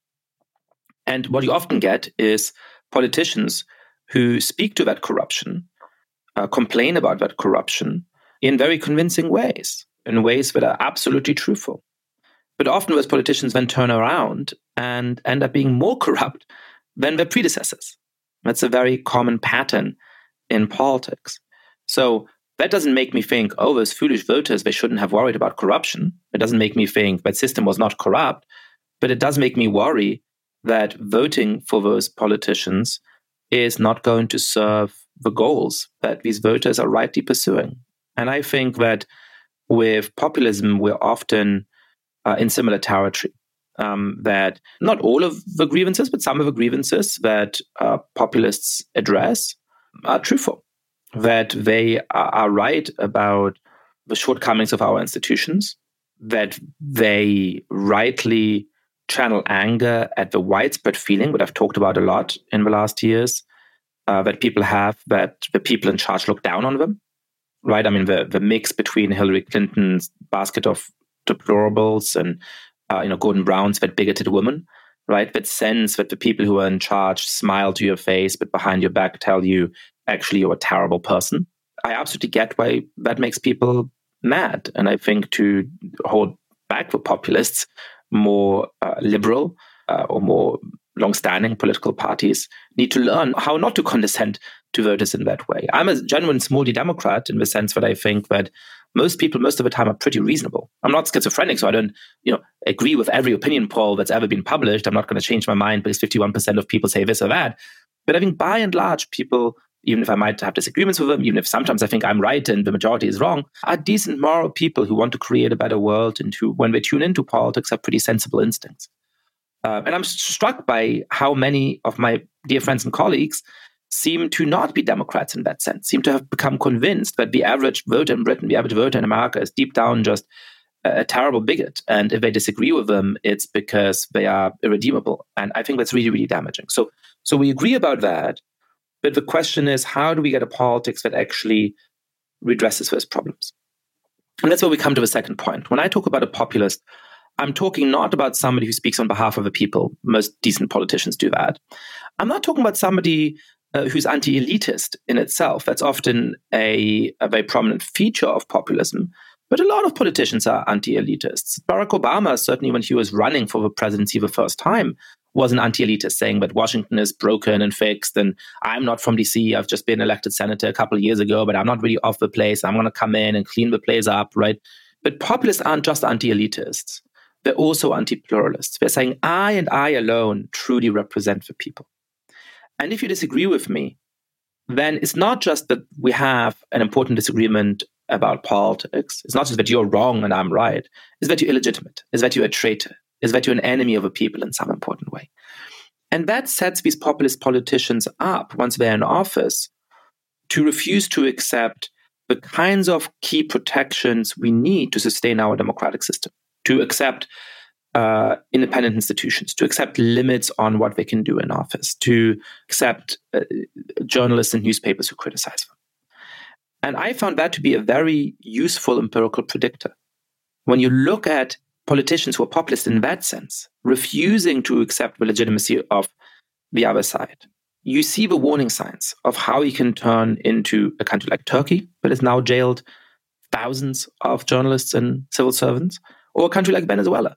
And what you often get is politicians who speak to that corruption, uh, complain about that corruption in very convincing ways, in ways that are absolutely truthful. But often those politicians then turn around and end up being more corrupt than their predecessors. That's a very common pattern in politics. So that doesn't make me think, oh, those foolish voters, they shouldn't have worried about corruption. It doesn't make me think that system was not corrupt. But it does make me worry that voting for those politicians is not going to serve the goals that these voters are rightly pursuing. And I think that with populism, we're often uh, in similar territory. Um, that not all of the grievances, but some of the grievances that uh, populists address are truthful. That they are, are right about the shortcomings of our institutions, that they rightly channel anger at the widespread feeling that I've talked about a lot in the last years, uh, that people have, that the people in charge look down on them, right? I mean, the, the mix between Hillary Clinton's basket of deplorables and uh, you know, Gordon Brown's that bigoted woman right? That sense that the people who are in charge smile to your face, but behind your back tell you, actually, you're a terrible person. I absolutely get why that makes people mad. And I think to hold back the populists, more uh, liberal uh, or more long-standing political parties need to learn how not to condescend to voters in that way. I'm a genuine small d Democrat in the sense that I think that most people, most of the time, are pretty reasonable. I'm not schizophrenic, so I don't, you know, agree with every opinion poll that's ever been published. I'm not going to change my mind because fifty-one percent of people say this or that. But I think by and large, people, even if I might have disagreements with them, even if sometimes I think I'm right and the majority is wrong, are decent moral people who want to create a better world and who, when they tune into politics, have pretty sensible instincts. Uh, and I'm struck by how many of my dear friends and colleagues seem to not be Democrats in that sense, seem to have become convinced that the average voter in Britain, the average voter in America is deep down just a, a terrible bigot. And if they disagree with them, it's because they are irredeemable. And I think that's really, really damaging. So, so we agree about that. But the question is, how do we get a politics that actually redresses those problems? And that's where we come to the second point. When I talk about a populist, I'm talking not about somebody who speaks on behalf of the people. Most decent politicians do that. I'm not talking about somebody uh, who's anti-elitist in itself. That's often a, a very prominent feature of populism. But a lot of politicians are anti-elitists. Barack Obama, certainly when he was running for the presidency the first time, was an anti-elitist, saying that Washington is broken and fixed, and I'm not from D C. I've just been elected senator a couple of years ago, but I'm not really off the place. I'm going to come in and clean the place up, right? But populists aren't just anti-elitists. They're also anti-pluralists. They're saying, I and I alone truly represent the people. And if you disagree with me, then it's not just that we have an important disagreement about politics. It's not just that you're wrong and I'm right. It's that you're illegitimate. It's that you're a traitor. It's that you're an enemy of the people in some important way. And that sets these populist politicians up, once they're in office, to refuse to accept the kinds of key protections we need to sustain our democratic system, to accept uh, independent institutions, to accept limits on what they can do in office, to accept uh, journalists and newspapers who criticize them. And I found that to be a very useful empirical predictor. When you look at politicians who are populist in that sense, refusing to accept the legitimacy of the other side, you see the warning signs of how you can turn into a country like Turkey, that has now jailed thousands of journalists and civil servants, or a country like Venezuela,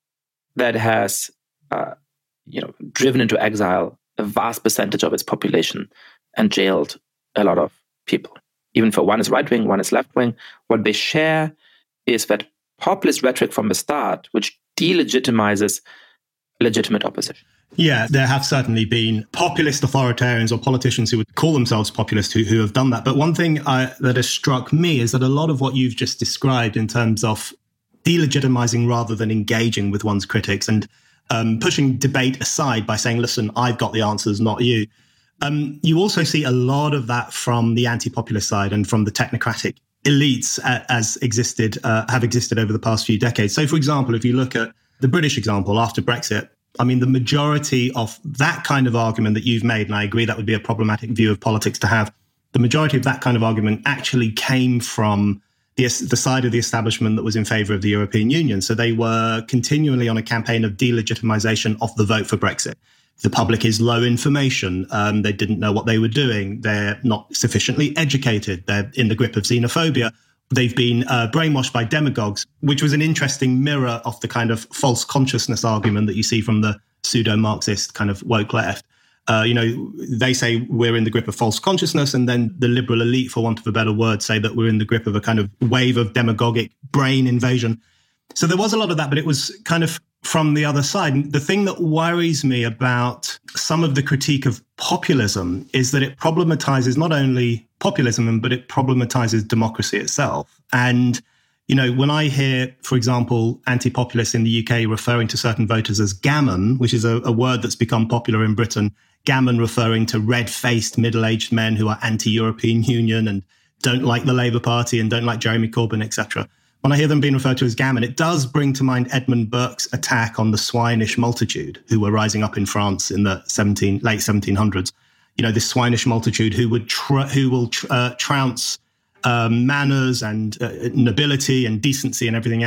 that has uh, you know, driven into exile a vast percentage of its population and jailed a lot of people. Even for one is right-wing, one is left-wing. What they share is that populist rhetoric from the start, which delegitimizes legitimate opposition. Yeah, there have certainly been populist authoritarians or politicians who would call themselves populist who, who have done that. But one thing I, that has struck me is that a lot of what you've just described in terms of delegitimizing rather than engaging with one's critics and um, pushing debate aside by saying, listen, I've got the answers, not you. Um, you also see a lot of that from the anti-populist side and from the technocratic elites uh, as existed, uh, have existed over the past few decades. So, for example, if you look at the British example after Brexit, I mean, the majority of that kind of argument that you've made, and I agree that would be a problematic view of politics to have, the majority of that kind of argument actually came from the, the side of the establishment that was in favour of the European Union. So they were continually on a campaign of delegitimization of the vote for Brexit. The public is low information. Um, they didn't know what they were doing. They're not sufficiently educated. They're in the grip of xenophobia. They've been uh, brainwashed by demagogues, which was an interesting mirror of the kind of false consciousness argument that you see from the pseudo-Marxist kind of woke left. Uh, you know, they say we're in the grip of false consciousness, and then the liberal elite, for want of a better word, say that we're in the grip of a kind of wave of demagogic brain invasion. So there was a lot of that, but it was kind of from the other side. And the thing that worries me about some of the critique of populism is that it problematizes not only populism, but it problematizes democracy itself. And, you know, when I hear, for example, anti-populists in the U K referring to certain voters as gammon, which is a, a word that's become popular in Britain, gammon referring to red-faced middle-aged men who are anti-European Union and don't like the Labour Party and don't like Jeremy Corbyn, et cetera. When I hear them being referred to as gammon, it does bring to mind Edmund Burke's attack on the swinish multitude who were rising up in France in the seventeen, late seventeen hundreds. You know, this swinish multitude who would tr- who will tr- uh, trounce um, manners and uh, nobility and decency and everything else.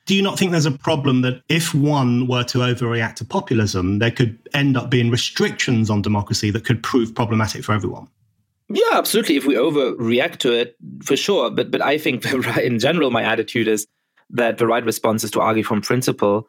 do you not think there's a problem that if one were to overreact to populism, there could end up being restrictions on democracy that could prove problematic for everyone? Yeah, absolutely. If we overreact to it, for sure. But but I think in general, my attitude is that the right response is to argue from principle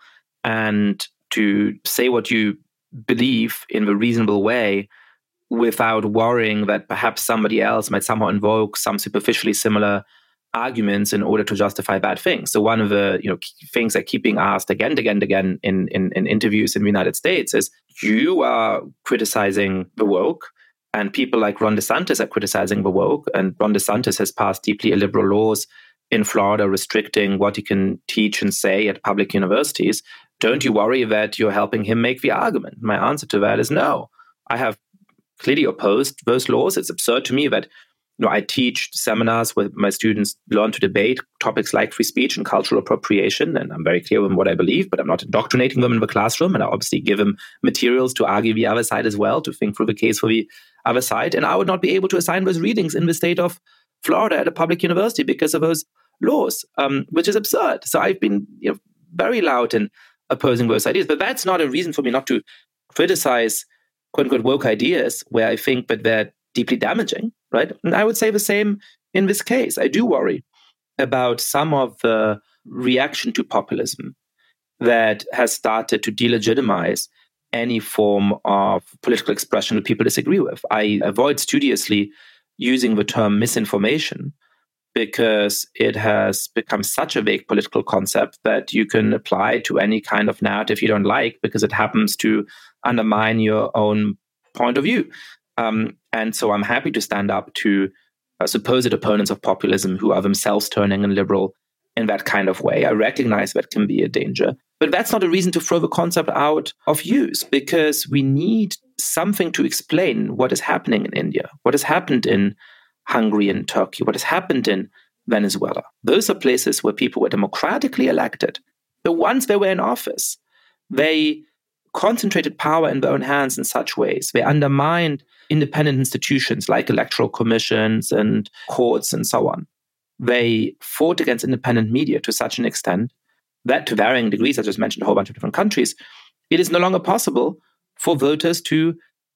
and to say what you believe in a reasonable way without worrying that perhaps somebody else might somehow invoke some superficially similar arguments in order to justify bad things. So one of the you know things that keep being asked again and again and again in, in, in interviews in the United States is, you are criticizing the woke, and people like Ron DeSantis are criticizing the woke, and Ron DeSantis has passed deeply illiberal laws in Florida restricting what he can teach and say at public universities. Don't you worry that you're helping him make the argument? My answer to that is no. I have clearly opposed those laws. It's absurd to me that you know, I teach seminars where my students learn to debate topics like free speech and cultural appropriation, and I'm very clear with what I believe, but I'm not indoctrinating them in the classroom, and I obviously give them materials to argue the other side as well, to think through the case for the other side, and I would not be able to assign those readings in the state of Florida at a public university because of those laws, um, which is absurd. So I've been you know, very loud in opposing those ideas, but that's not a reason for me not to criticize quote-unquote woke ideas where I think that they're deeply damaging, right? And I would say the same in this case. I do worry about some of the reaction to populism that has started to delegitimize any form of political expression that people disagree with. I avoid studiously using the term misinformation because it has become such a vague political concept that you can apply to any kind of narrative you don't like because it happens to undermine your own point of view. Um, and so I'm happy to stand up to uh, supposed opponents of populism who are themselves turning and liberal in that kind of way. I recognize that can be a danger. But that's not a reason to throw the concept out of use, because we need something to explain what is happening in India, what has happened in Hungary and Turkey, what has happened in Venezuela. Those are places where people were democratically elected. But once they were in office, they concentrated power in their own hands in such ways. They undermined independent institutions like electoral commissions and courts and so on. They fought against independent media to such an extent that, to varying degrees, I just mentioned a whole bunch of different countries, it is no longer possible for voters to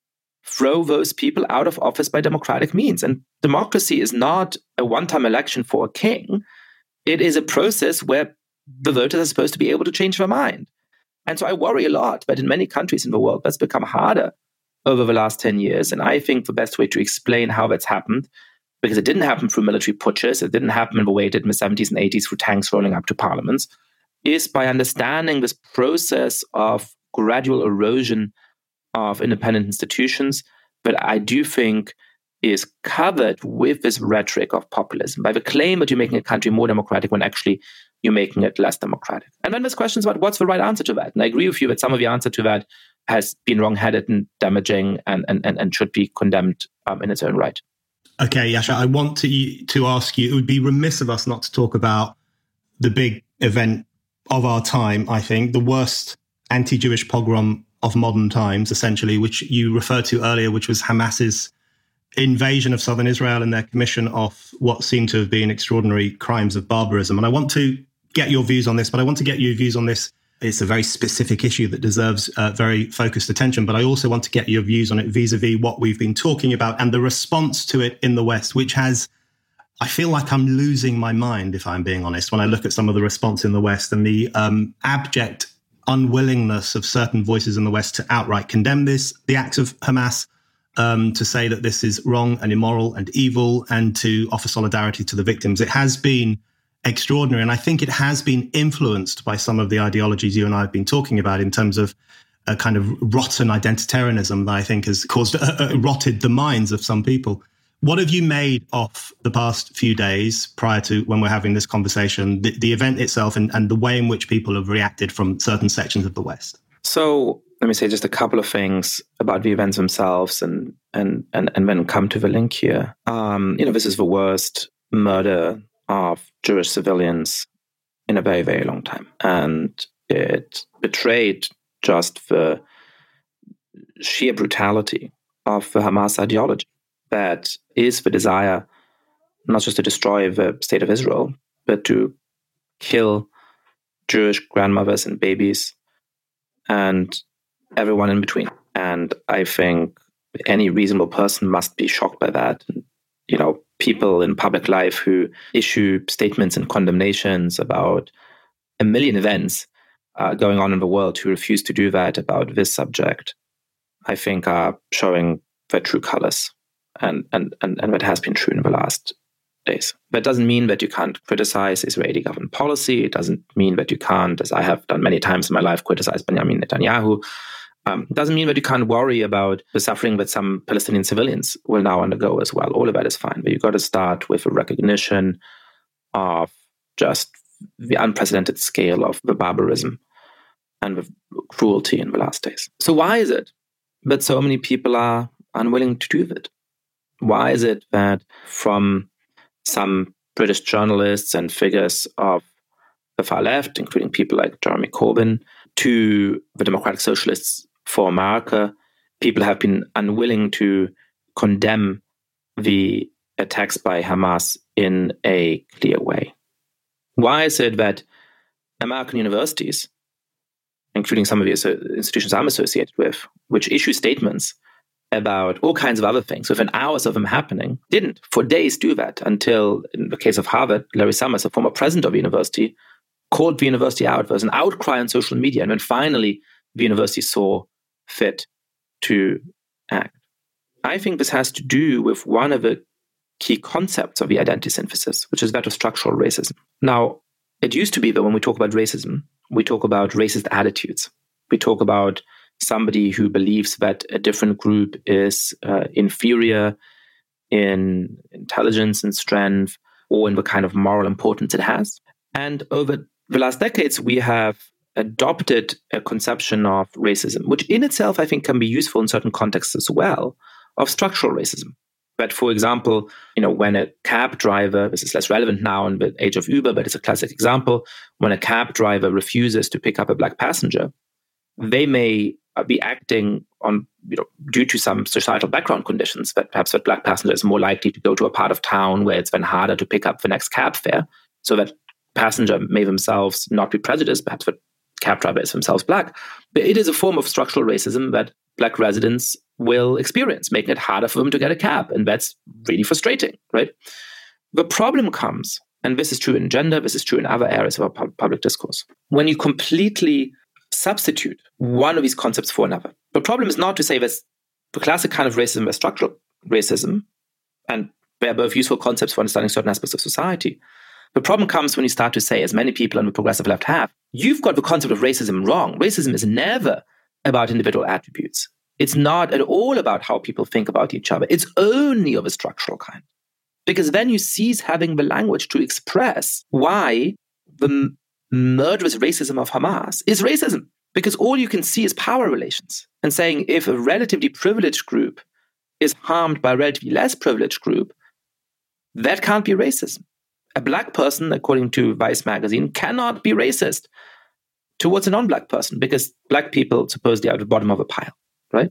throw those people out of office by democratic means. And democracy is not a one-time election for a king. It is a process where the voters are supposed to be able to change their mind. And so I worry a lot that in many countries in the world, that's become harder over the last ten years. And I think the best way to explain how that's happened, because it didn't happen through military putches, it didn't happen in the way it did in the seventies and eighties through tanks rolling up to parliaments, is by understanding this process of gradual erosion of independent institutions that I do think is covered with this rhetoric of populism, by the claim that you're making a country more democratic when actually you're making it less democratic. And then there's questions about what's the right answer to that. And I agree with you that some of the answer to that has been wrong-headed and damaging and, and, and, and should be condemned um, in its own right. Okay, Yascha, I want to, to ask you, it would be remiss of us not to talk about the big event of our time, I think, the worst anti-Jewish pogrom of modern times, essentially, which you referred to earlier, which was Hamas's invasion of southern Israel and their commission of what seemed to have been extraordinary crimes of barbarism. And I want to get your views on this, but I want to get your views on this. It's a very specific issue that deserves uh, very focused attention, but I also want to get your views on it vis-a-vis what we've been talking about and the response to it in the West, which has, I feel like I'm losing my mind, if I'm being honest, when I look at some of the response in the West and the um, abject unwillingness of certain voices in the West to outright condemn this, the acts of Hamas, um, to say that this is wrong and immoral and evil, and to offer solidarity to the victims. It has been extraordinary. And I think it has been influenced by some of the ideologies you and I have been talking about in terms of a kind of rotten identitarianism that I think has caused, uh, uh, rotted the minds of some people. What have you made of the past few days prior to when we're having this conversation, the, the event itself and, and the way in which people have reacted from certain sections of the West? So let me say just a couple of things about the events themselves and and and, and then come to the link here. Um, you know, this is the worst murder of Jewish civilians in a very, very long time. And it betrayed just the sheer brutality of the Hamas ideology. That is the desire not just to destroy the state of Israel, but to kill Jewish grandmothers and babies, and everyone in between. And I think any reasonable person must be shocked by that. You know, people in public life who issue statements and condemnations about a million events uh, going on in the world who refuse to do that about this subject, I think are showing their true colors. And, and, and, and that has been true in the last days. That doesn't mean that you can't criticize Israeli government policy. It doesn't mean that you can't, as I have done many times in my life, criticize Benjamin Netanyahu. Um, it doesn't mean that you can't worry about the suffering that some Palestinian civilians will now undergo as well. All of that is fine. But you've got to start with a recognition of just the unprecedented scale of the barbarism and the cruelty in the last days. So why is it that so many people are unwilling to do that? Why is it that from some British journalists and figures of the far left, including people like Jeremy Corbyn, to the Democratic Socialists for America, people have been unwilling to condemn the attacks by Hamas in a clear way? Why is it that American universities, including some of the institutions I'm associated with, which issue statements about all kinds of other things, within hours of them happening, didn't for days do that until, in the case of Harvard, Larry Summers, a former president of the university, called the university out. There was an outcry on social media, and then finally the university saw fit to act. I think this has to do with one of the key concepts of the identity synthesis, which is that of structural racism. Now, it used to be that when we talk about racism, we talk about racist attitudes. We talk about somebody who believes that a different group is uh, inferior in intelligence and strength or in the kind of moral importance it has. And over the last decades, we have adopted a conception of racism, which in itself, I think, can be useful in certain contexts as well, of structural racism. But for example, you know, when a cab driver, this is less relevant now in the age of Uber, but it's a classic example, when a cab driver refuses to pick up a black passenger, they may be acting on, you know, due to some societal background conditions, that perhaps that black passenger is more likely to go to a part of town where it's then harder to pick up the next cab fare. So that passenger may themselves not be prejudiced, perhaps the cab driver is themselves black. But it is a form of structural racism that black residents will experience, making it harder for them to get a cab. And that's really frustrating, right? The problem comes, and this is true in gender, this is true in other areas of our public discourse, when you completely substitute one of these concepts for another. The problem is not to say that the classic kind of racism is structural racism, and they're both useful concepts for understanding certain aspects of society. The problem comes when you start to say, as many people on the progressive left have, you've got the concept of racism wrong. Racism is never about individual attributes. It's not at all about how people think about each other. It's only of a structural kind. Because then you cease having the language to express why the m- murderous racism of Hamas is racism. Because all you can see is power relations. And saying if a relatively privileged group is harmed by a relatively less privileged group, that can't be racism. A black person, according to Vice magazine, cannot be racist towards a non-black person because black people supposedly are at the bottom of a pile, right?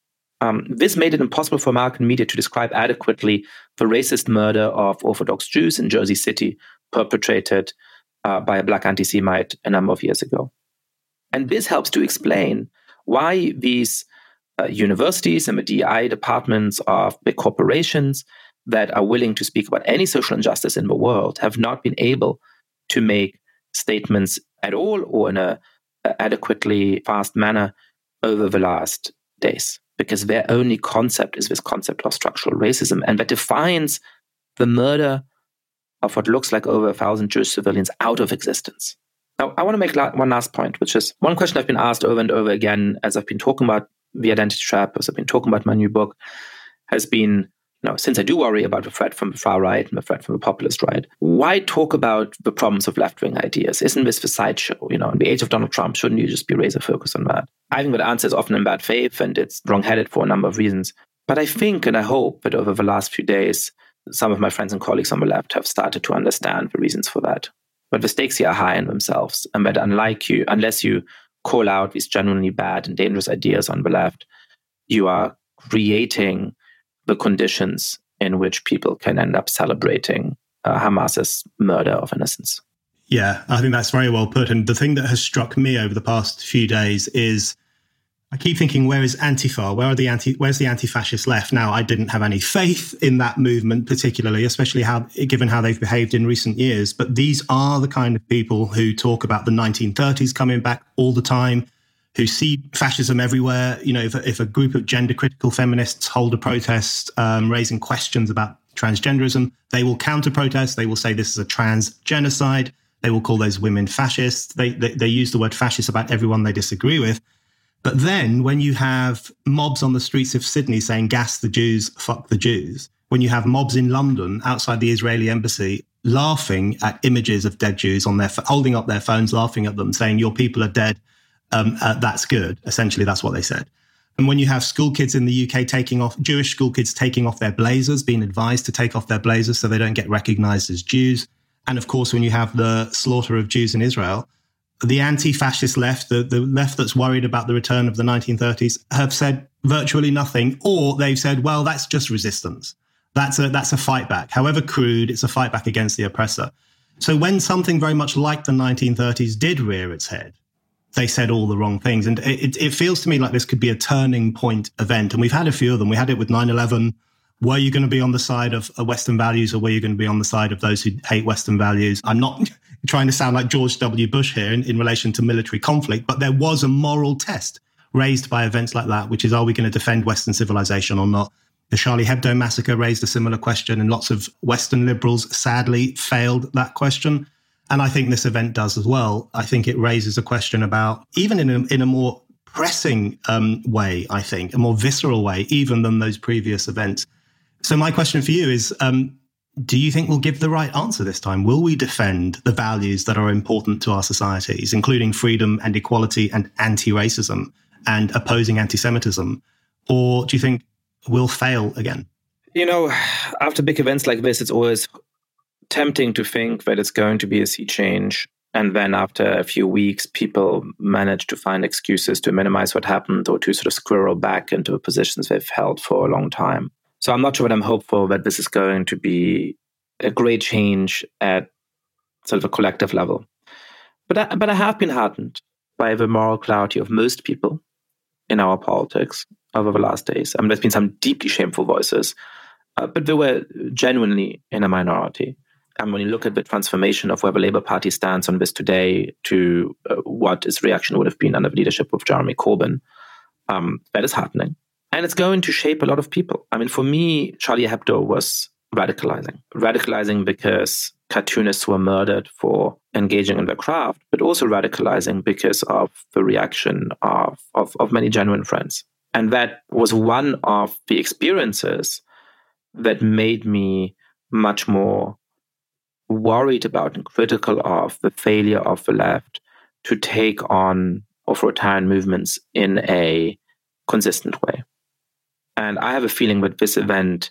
Um, this made it impossible for American media to describe adequately the racist murder of Orthodox Jews in Jersey City perpetrated uh, by a black anti-Semite a number of years ago. And this helps to explain why these uh, universities and the D E I departments of big corporations that are willing to speak about any social injustice in the world have not been able to make statements at all or in a, a adequately fast manner over the last days, because their only concept is this concept of structural racism, and that defines the murder of what looks like over a thousand Jewish civilians out of existence. Now, I want to make la- one last point, which is one question I've been asked over and over again as I've been talking about the identity trap, as I've been talking about my new book, has been, Now, since I do worry about the threat from the far right and the threat from the populist right, why talk about the problems of left-wing ideas? Isn't this the sideshow? You know, in the age of Donald Trump, shouldn't you just be razor focused on that? I think that answer is often in bad faith and it's wrong-headed for a number of reasons. But I think and I hope that over the last few days, some of my friends and colleagues on the left have started to understand the reasons for that. But the stakes here are high in themselves, and that unlike you, unless you call out these genuinely bad and dangerous ideas on the left, you are creating the conditions in which people can end up celebrating uh, Hamas's murder of innocents. Yeah, I think that's very well put. And the thing that has struck me over the past few days is I keep thinking, where is Antifa? Where are the anti? Where's the anti-fascist left? Now, I didn't have any faith in that movement particularly, especially how, given how they've behaved in recent years. But these are the kind of people who talk about the nineteen thirties coming back all the time, who see fascism everywhere. You know, if, if a group of gender-critical feminists hold a protest um, raising questions about transgenderism, they will counter-protest. They will say this is a trans genocide. They will call those women fascists. They, they, they use the word fascist about everyone they disagree with. But then when you have mobs on the streets of Sydney saying, gas the Jews, fuck the Jews, when you have mobs in London outside the Israeli embassy laughing at images of dead Jews on their, holding up their phones, laughing at them, saying, your people are dead, um, uh, that's good. Essentially, that's what they said. And when you have school kids in the U K taking off, Jewish school kids taking off their blazers, being advised to take off their blazers so they don't get recognized as Jews. And of course, when you have the slaughter of Jews in Israel, the anti-fascist left, the, the left that's worried about the return of the nineteen thirties, have said virtually nothing, or they've said, well, that's just resistance. That's a, that's a fight back. However crude, it's a fight back against the oppressor. So when something very much like the nineteen thirties did rear its head, they said all the wrong things. And it, it feels to me like this could be a turning point event. And we've had a few of them. We had it with nine eleven. Were you going to be on the side of Western values, or were you going to be on the side of those who hate Western values? I'm not trying to sound like George W. Bush here in, in relation to military conflict, but there was a moral test raised by events like that, which is, are we going to defend Western civilization or not? The Charlie Hebdo massacre raised a similar question, and lots of Western liberals sadly failed that question. And I think this event does as well. I think it raises a question about, even in a, in a more pressing um, way, I think, a more visceral way, even than those previous events. So my question for you is, um, do you think we'll give the right answer this time? Will we defend the values that are important to our societies, including freedom and equality and anti-racism and opposing anti-Semitism? Or do you think we'll fail again? You know, after big events like this, it's always tempting to think that it's going to be a sea change. And then after a few weeks, people manage to find excuses to minimize what happened or to sort of squirrel back into the positions they've held for a long time. So I'm not sure that I'm hopeful that this is going to be a great change at sort of a collective level. But I, but I have been heartened by the moral clarity of most people in our politics over the last days. I mean, there's been some deeply shameful voices, uh, but they were genuinely in a minority. And when you look at the transformation of where the Labour Party stands on this today to uh, what its reaction would have been under the leadership of Jeremy Corbyn, um, that is heartening. And it's going to shape a lot of people. I mean, for me, Charlie Hebdo was radicalizing. Radicalizing because cartoonists were murdered for engaging in their craft, but also radicalizing because of the reaction of, of, of many genuine friends. And that was one of the experiences that made me much more worried about and critical of the failure of the left to take on authoritarian movements in a consistent way. And I have a feeling that this event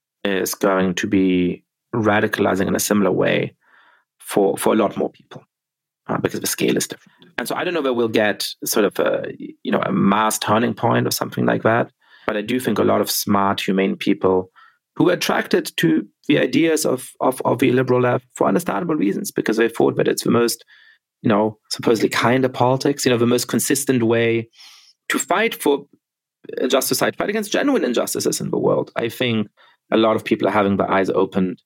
is going to be radicalizing in a similar way for, for a lot more people uh, because the scale is different. And so I don't know that we'll get sort of a, you know, a mass turning point or something like that. But I do think a lot of smart, humane people who are attracted to the ideas of, of, of the liberal left for understandable reasons, because they thought that it's the most, you know, supposedly kinder politics, you know, the most consistent way to fight for a just society, fight against genuine injustices in the world. I think a lot of people are having their eyes opened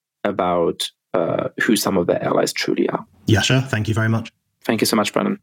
about uh, who some of their allies truly are. Yasha, thank you very much. Thank you so much, Brennan.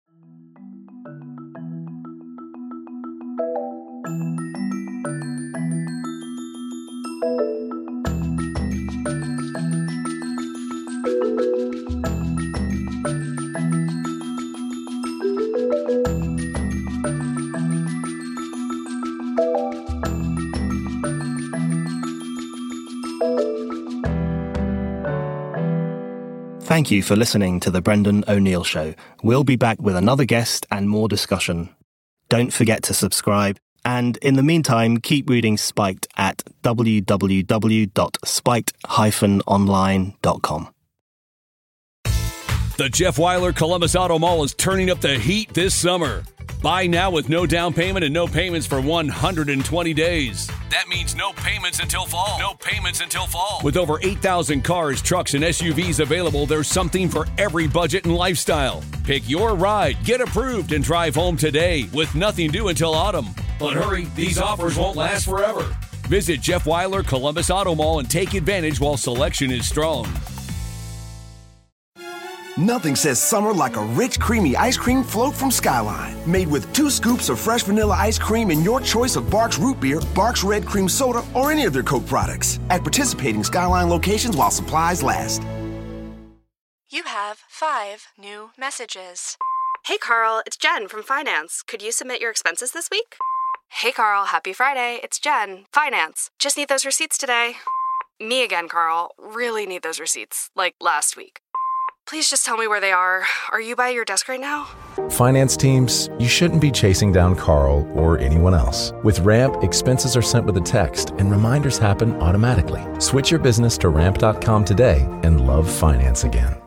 Thank you for listening to The Brendan O'Neill Show. We'll be back with another guest and more discussion. Don't forget to subscribe. And in the meantime, keep reading Spiked at w w w dot spiked dash online dot com. The Jeff Weiler Columbus Auto Mall is turning up the heat this summer. Buy now with no down payment and no payments for one hundred twenty days. That means no payments until fall. No payments until fall. With over eight thousand cars, trucks, and S U Vs available, there's something for every budget and lifestyle. Pick your ride, get approved, and drive home today with nothing due until autumn. But hurry, these offers won't last forever. Visit Jeff Weiler Columbus Auto Mall and take advantage while selection is strong. Nothing says summer like a rich, creamy ice cream float from Skyline. Made with two scoops of fresh vanilla ice cream and your choice of Barks Root Beer, Barks Red Cream Soda, or any of their Coke products. At participating Skyline locations while supplies last. You have five new messages. Hey Carl, it's Jen from Finance. Could you submit your expenses this week? Hey Carl, happy Friday. It's Jen, Finance. Just need those receipts today. Me again, Carl. Really need those receipts, like last week. Please just tell me where they are. Are you by your desk right now? Finance teams, you shouldn't be chasing down Carl or anyone else. With Ramp, expenses are sent with a text and reminders happen automatically. Switch your business to ramp dot com today and love finance again.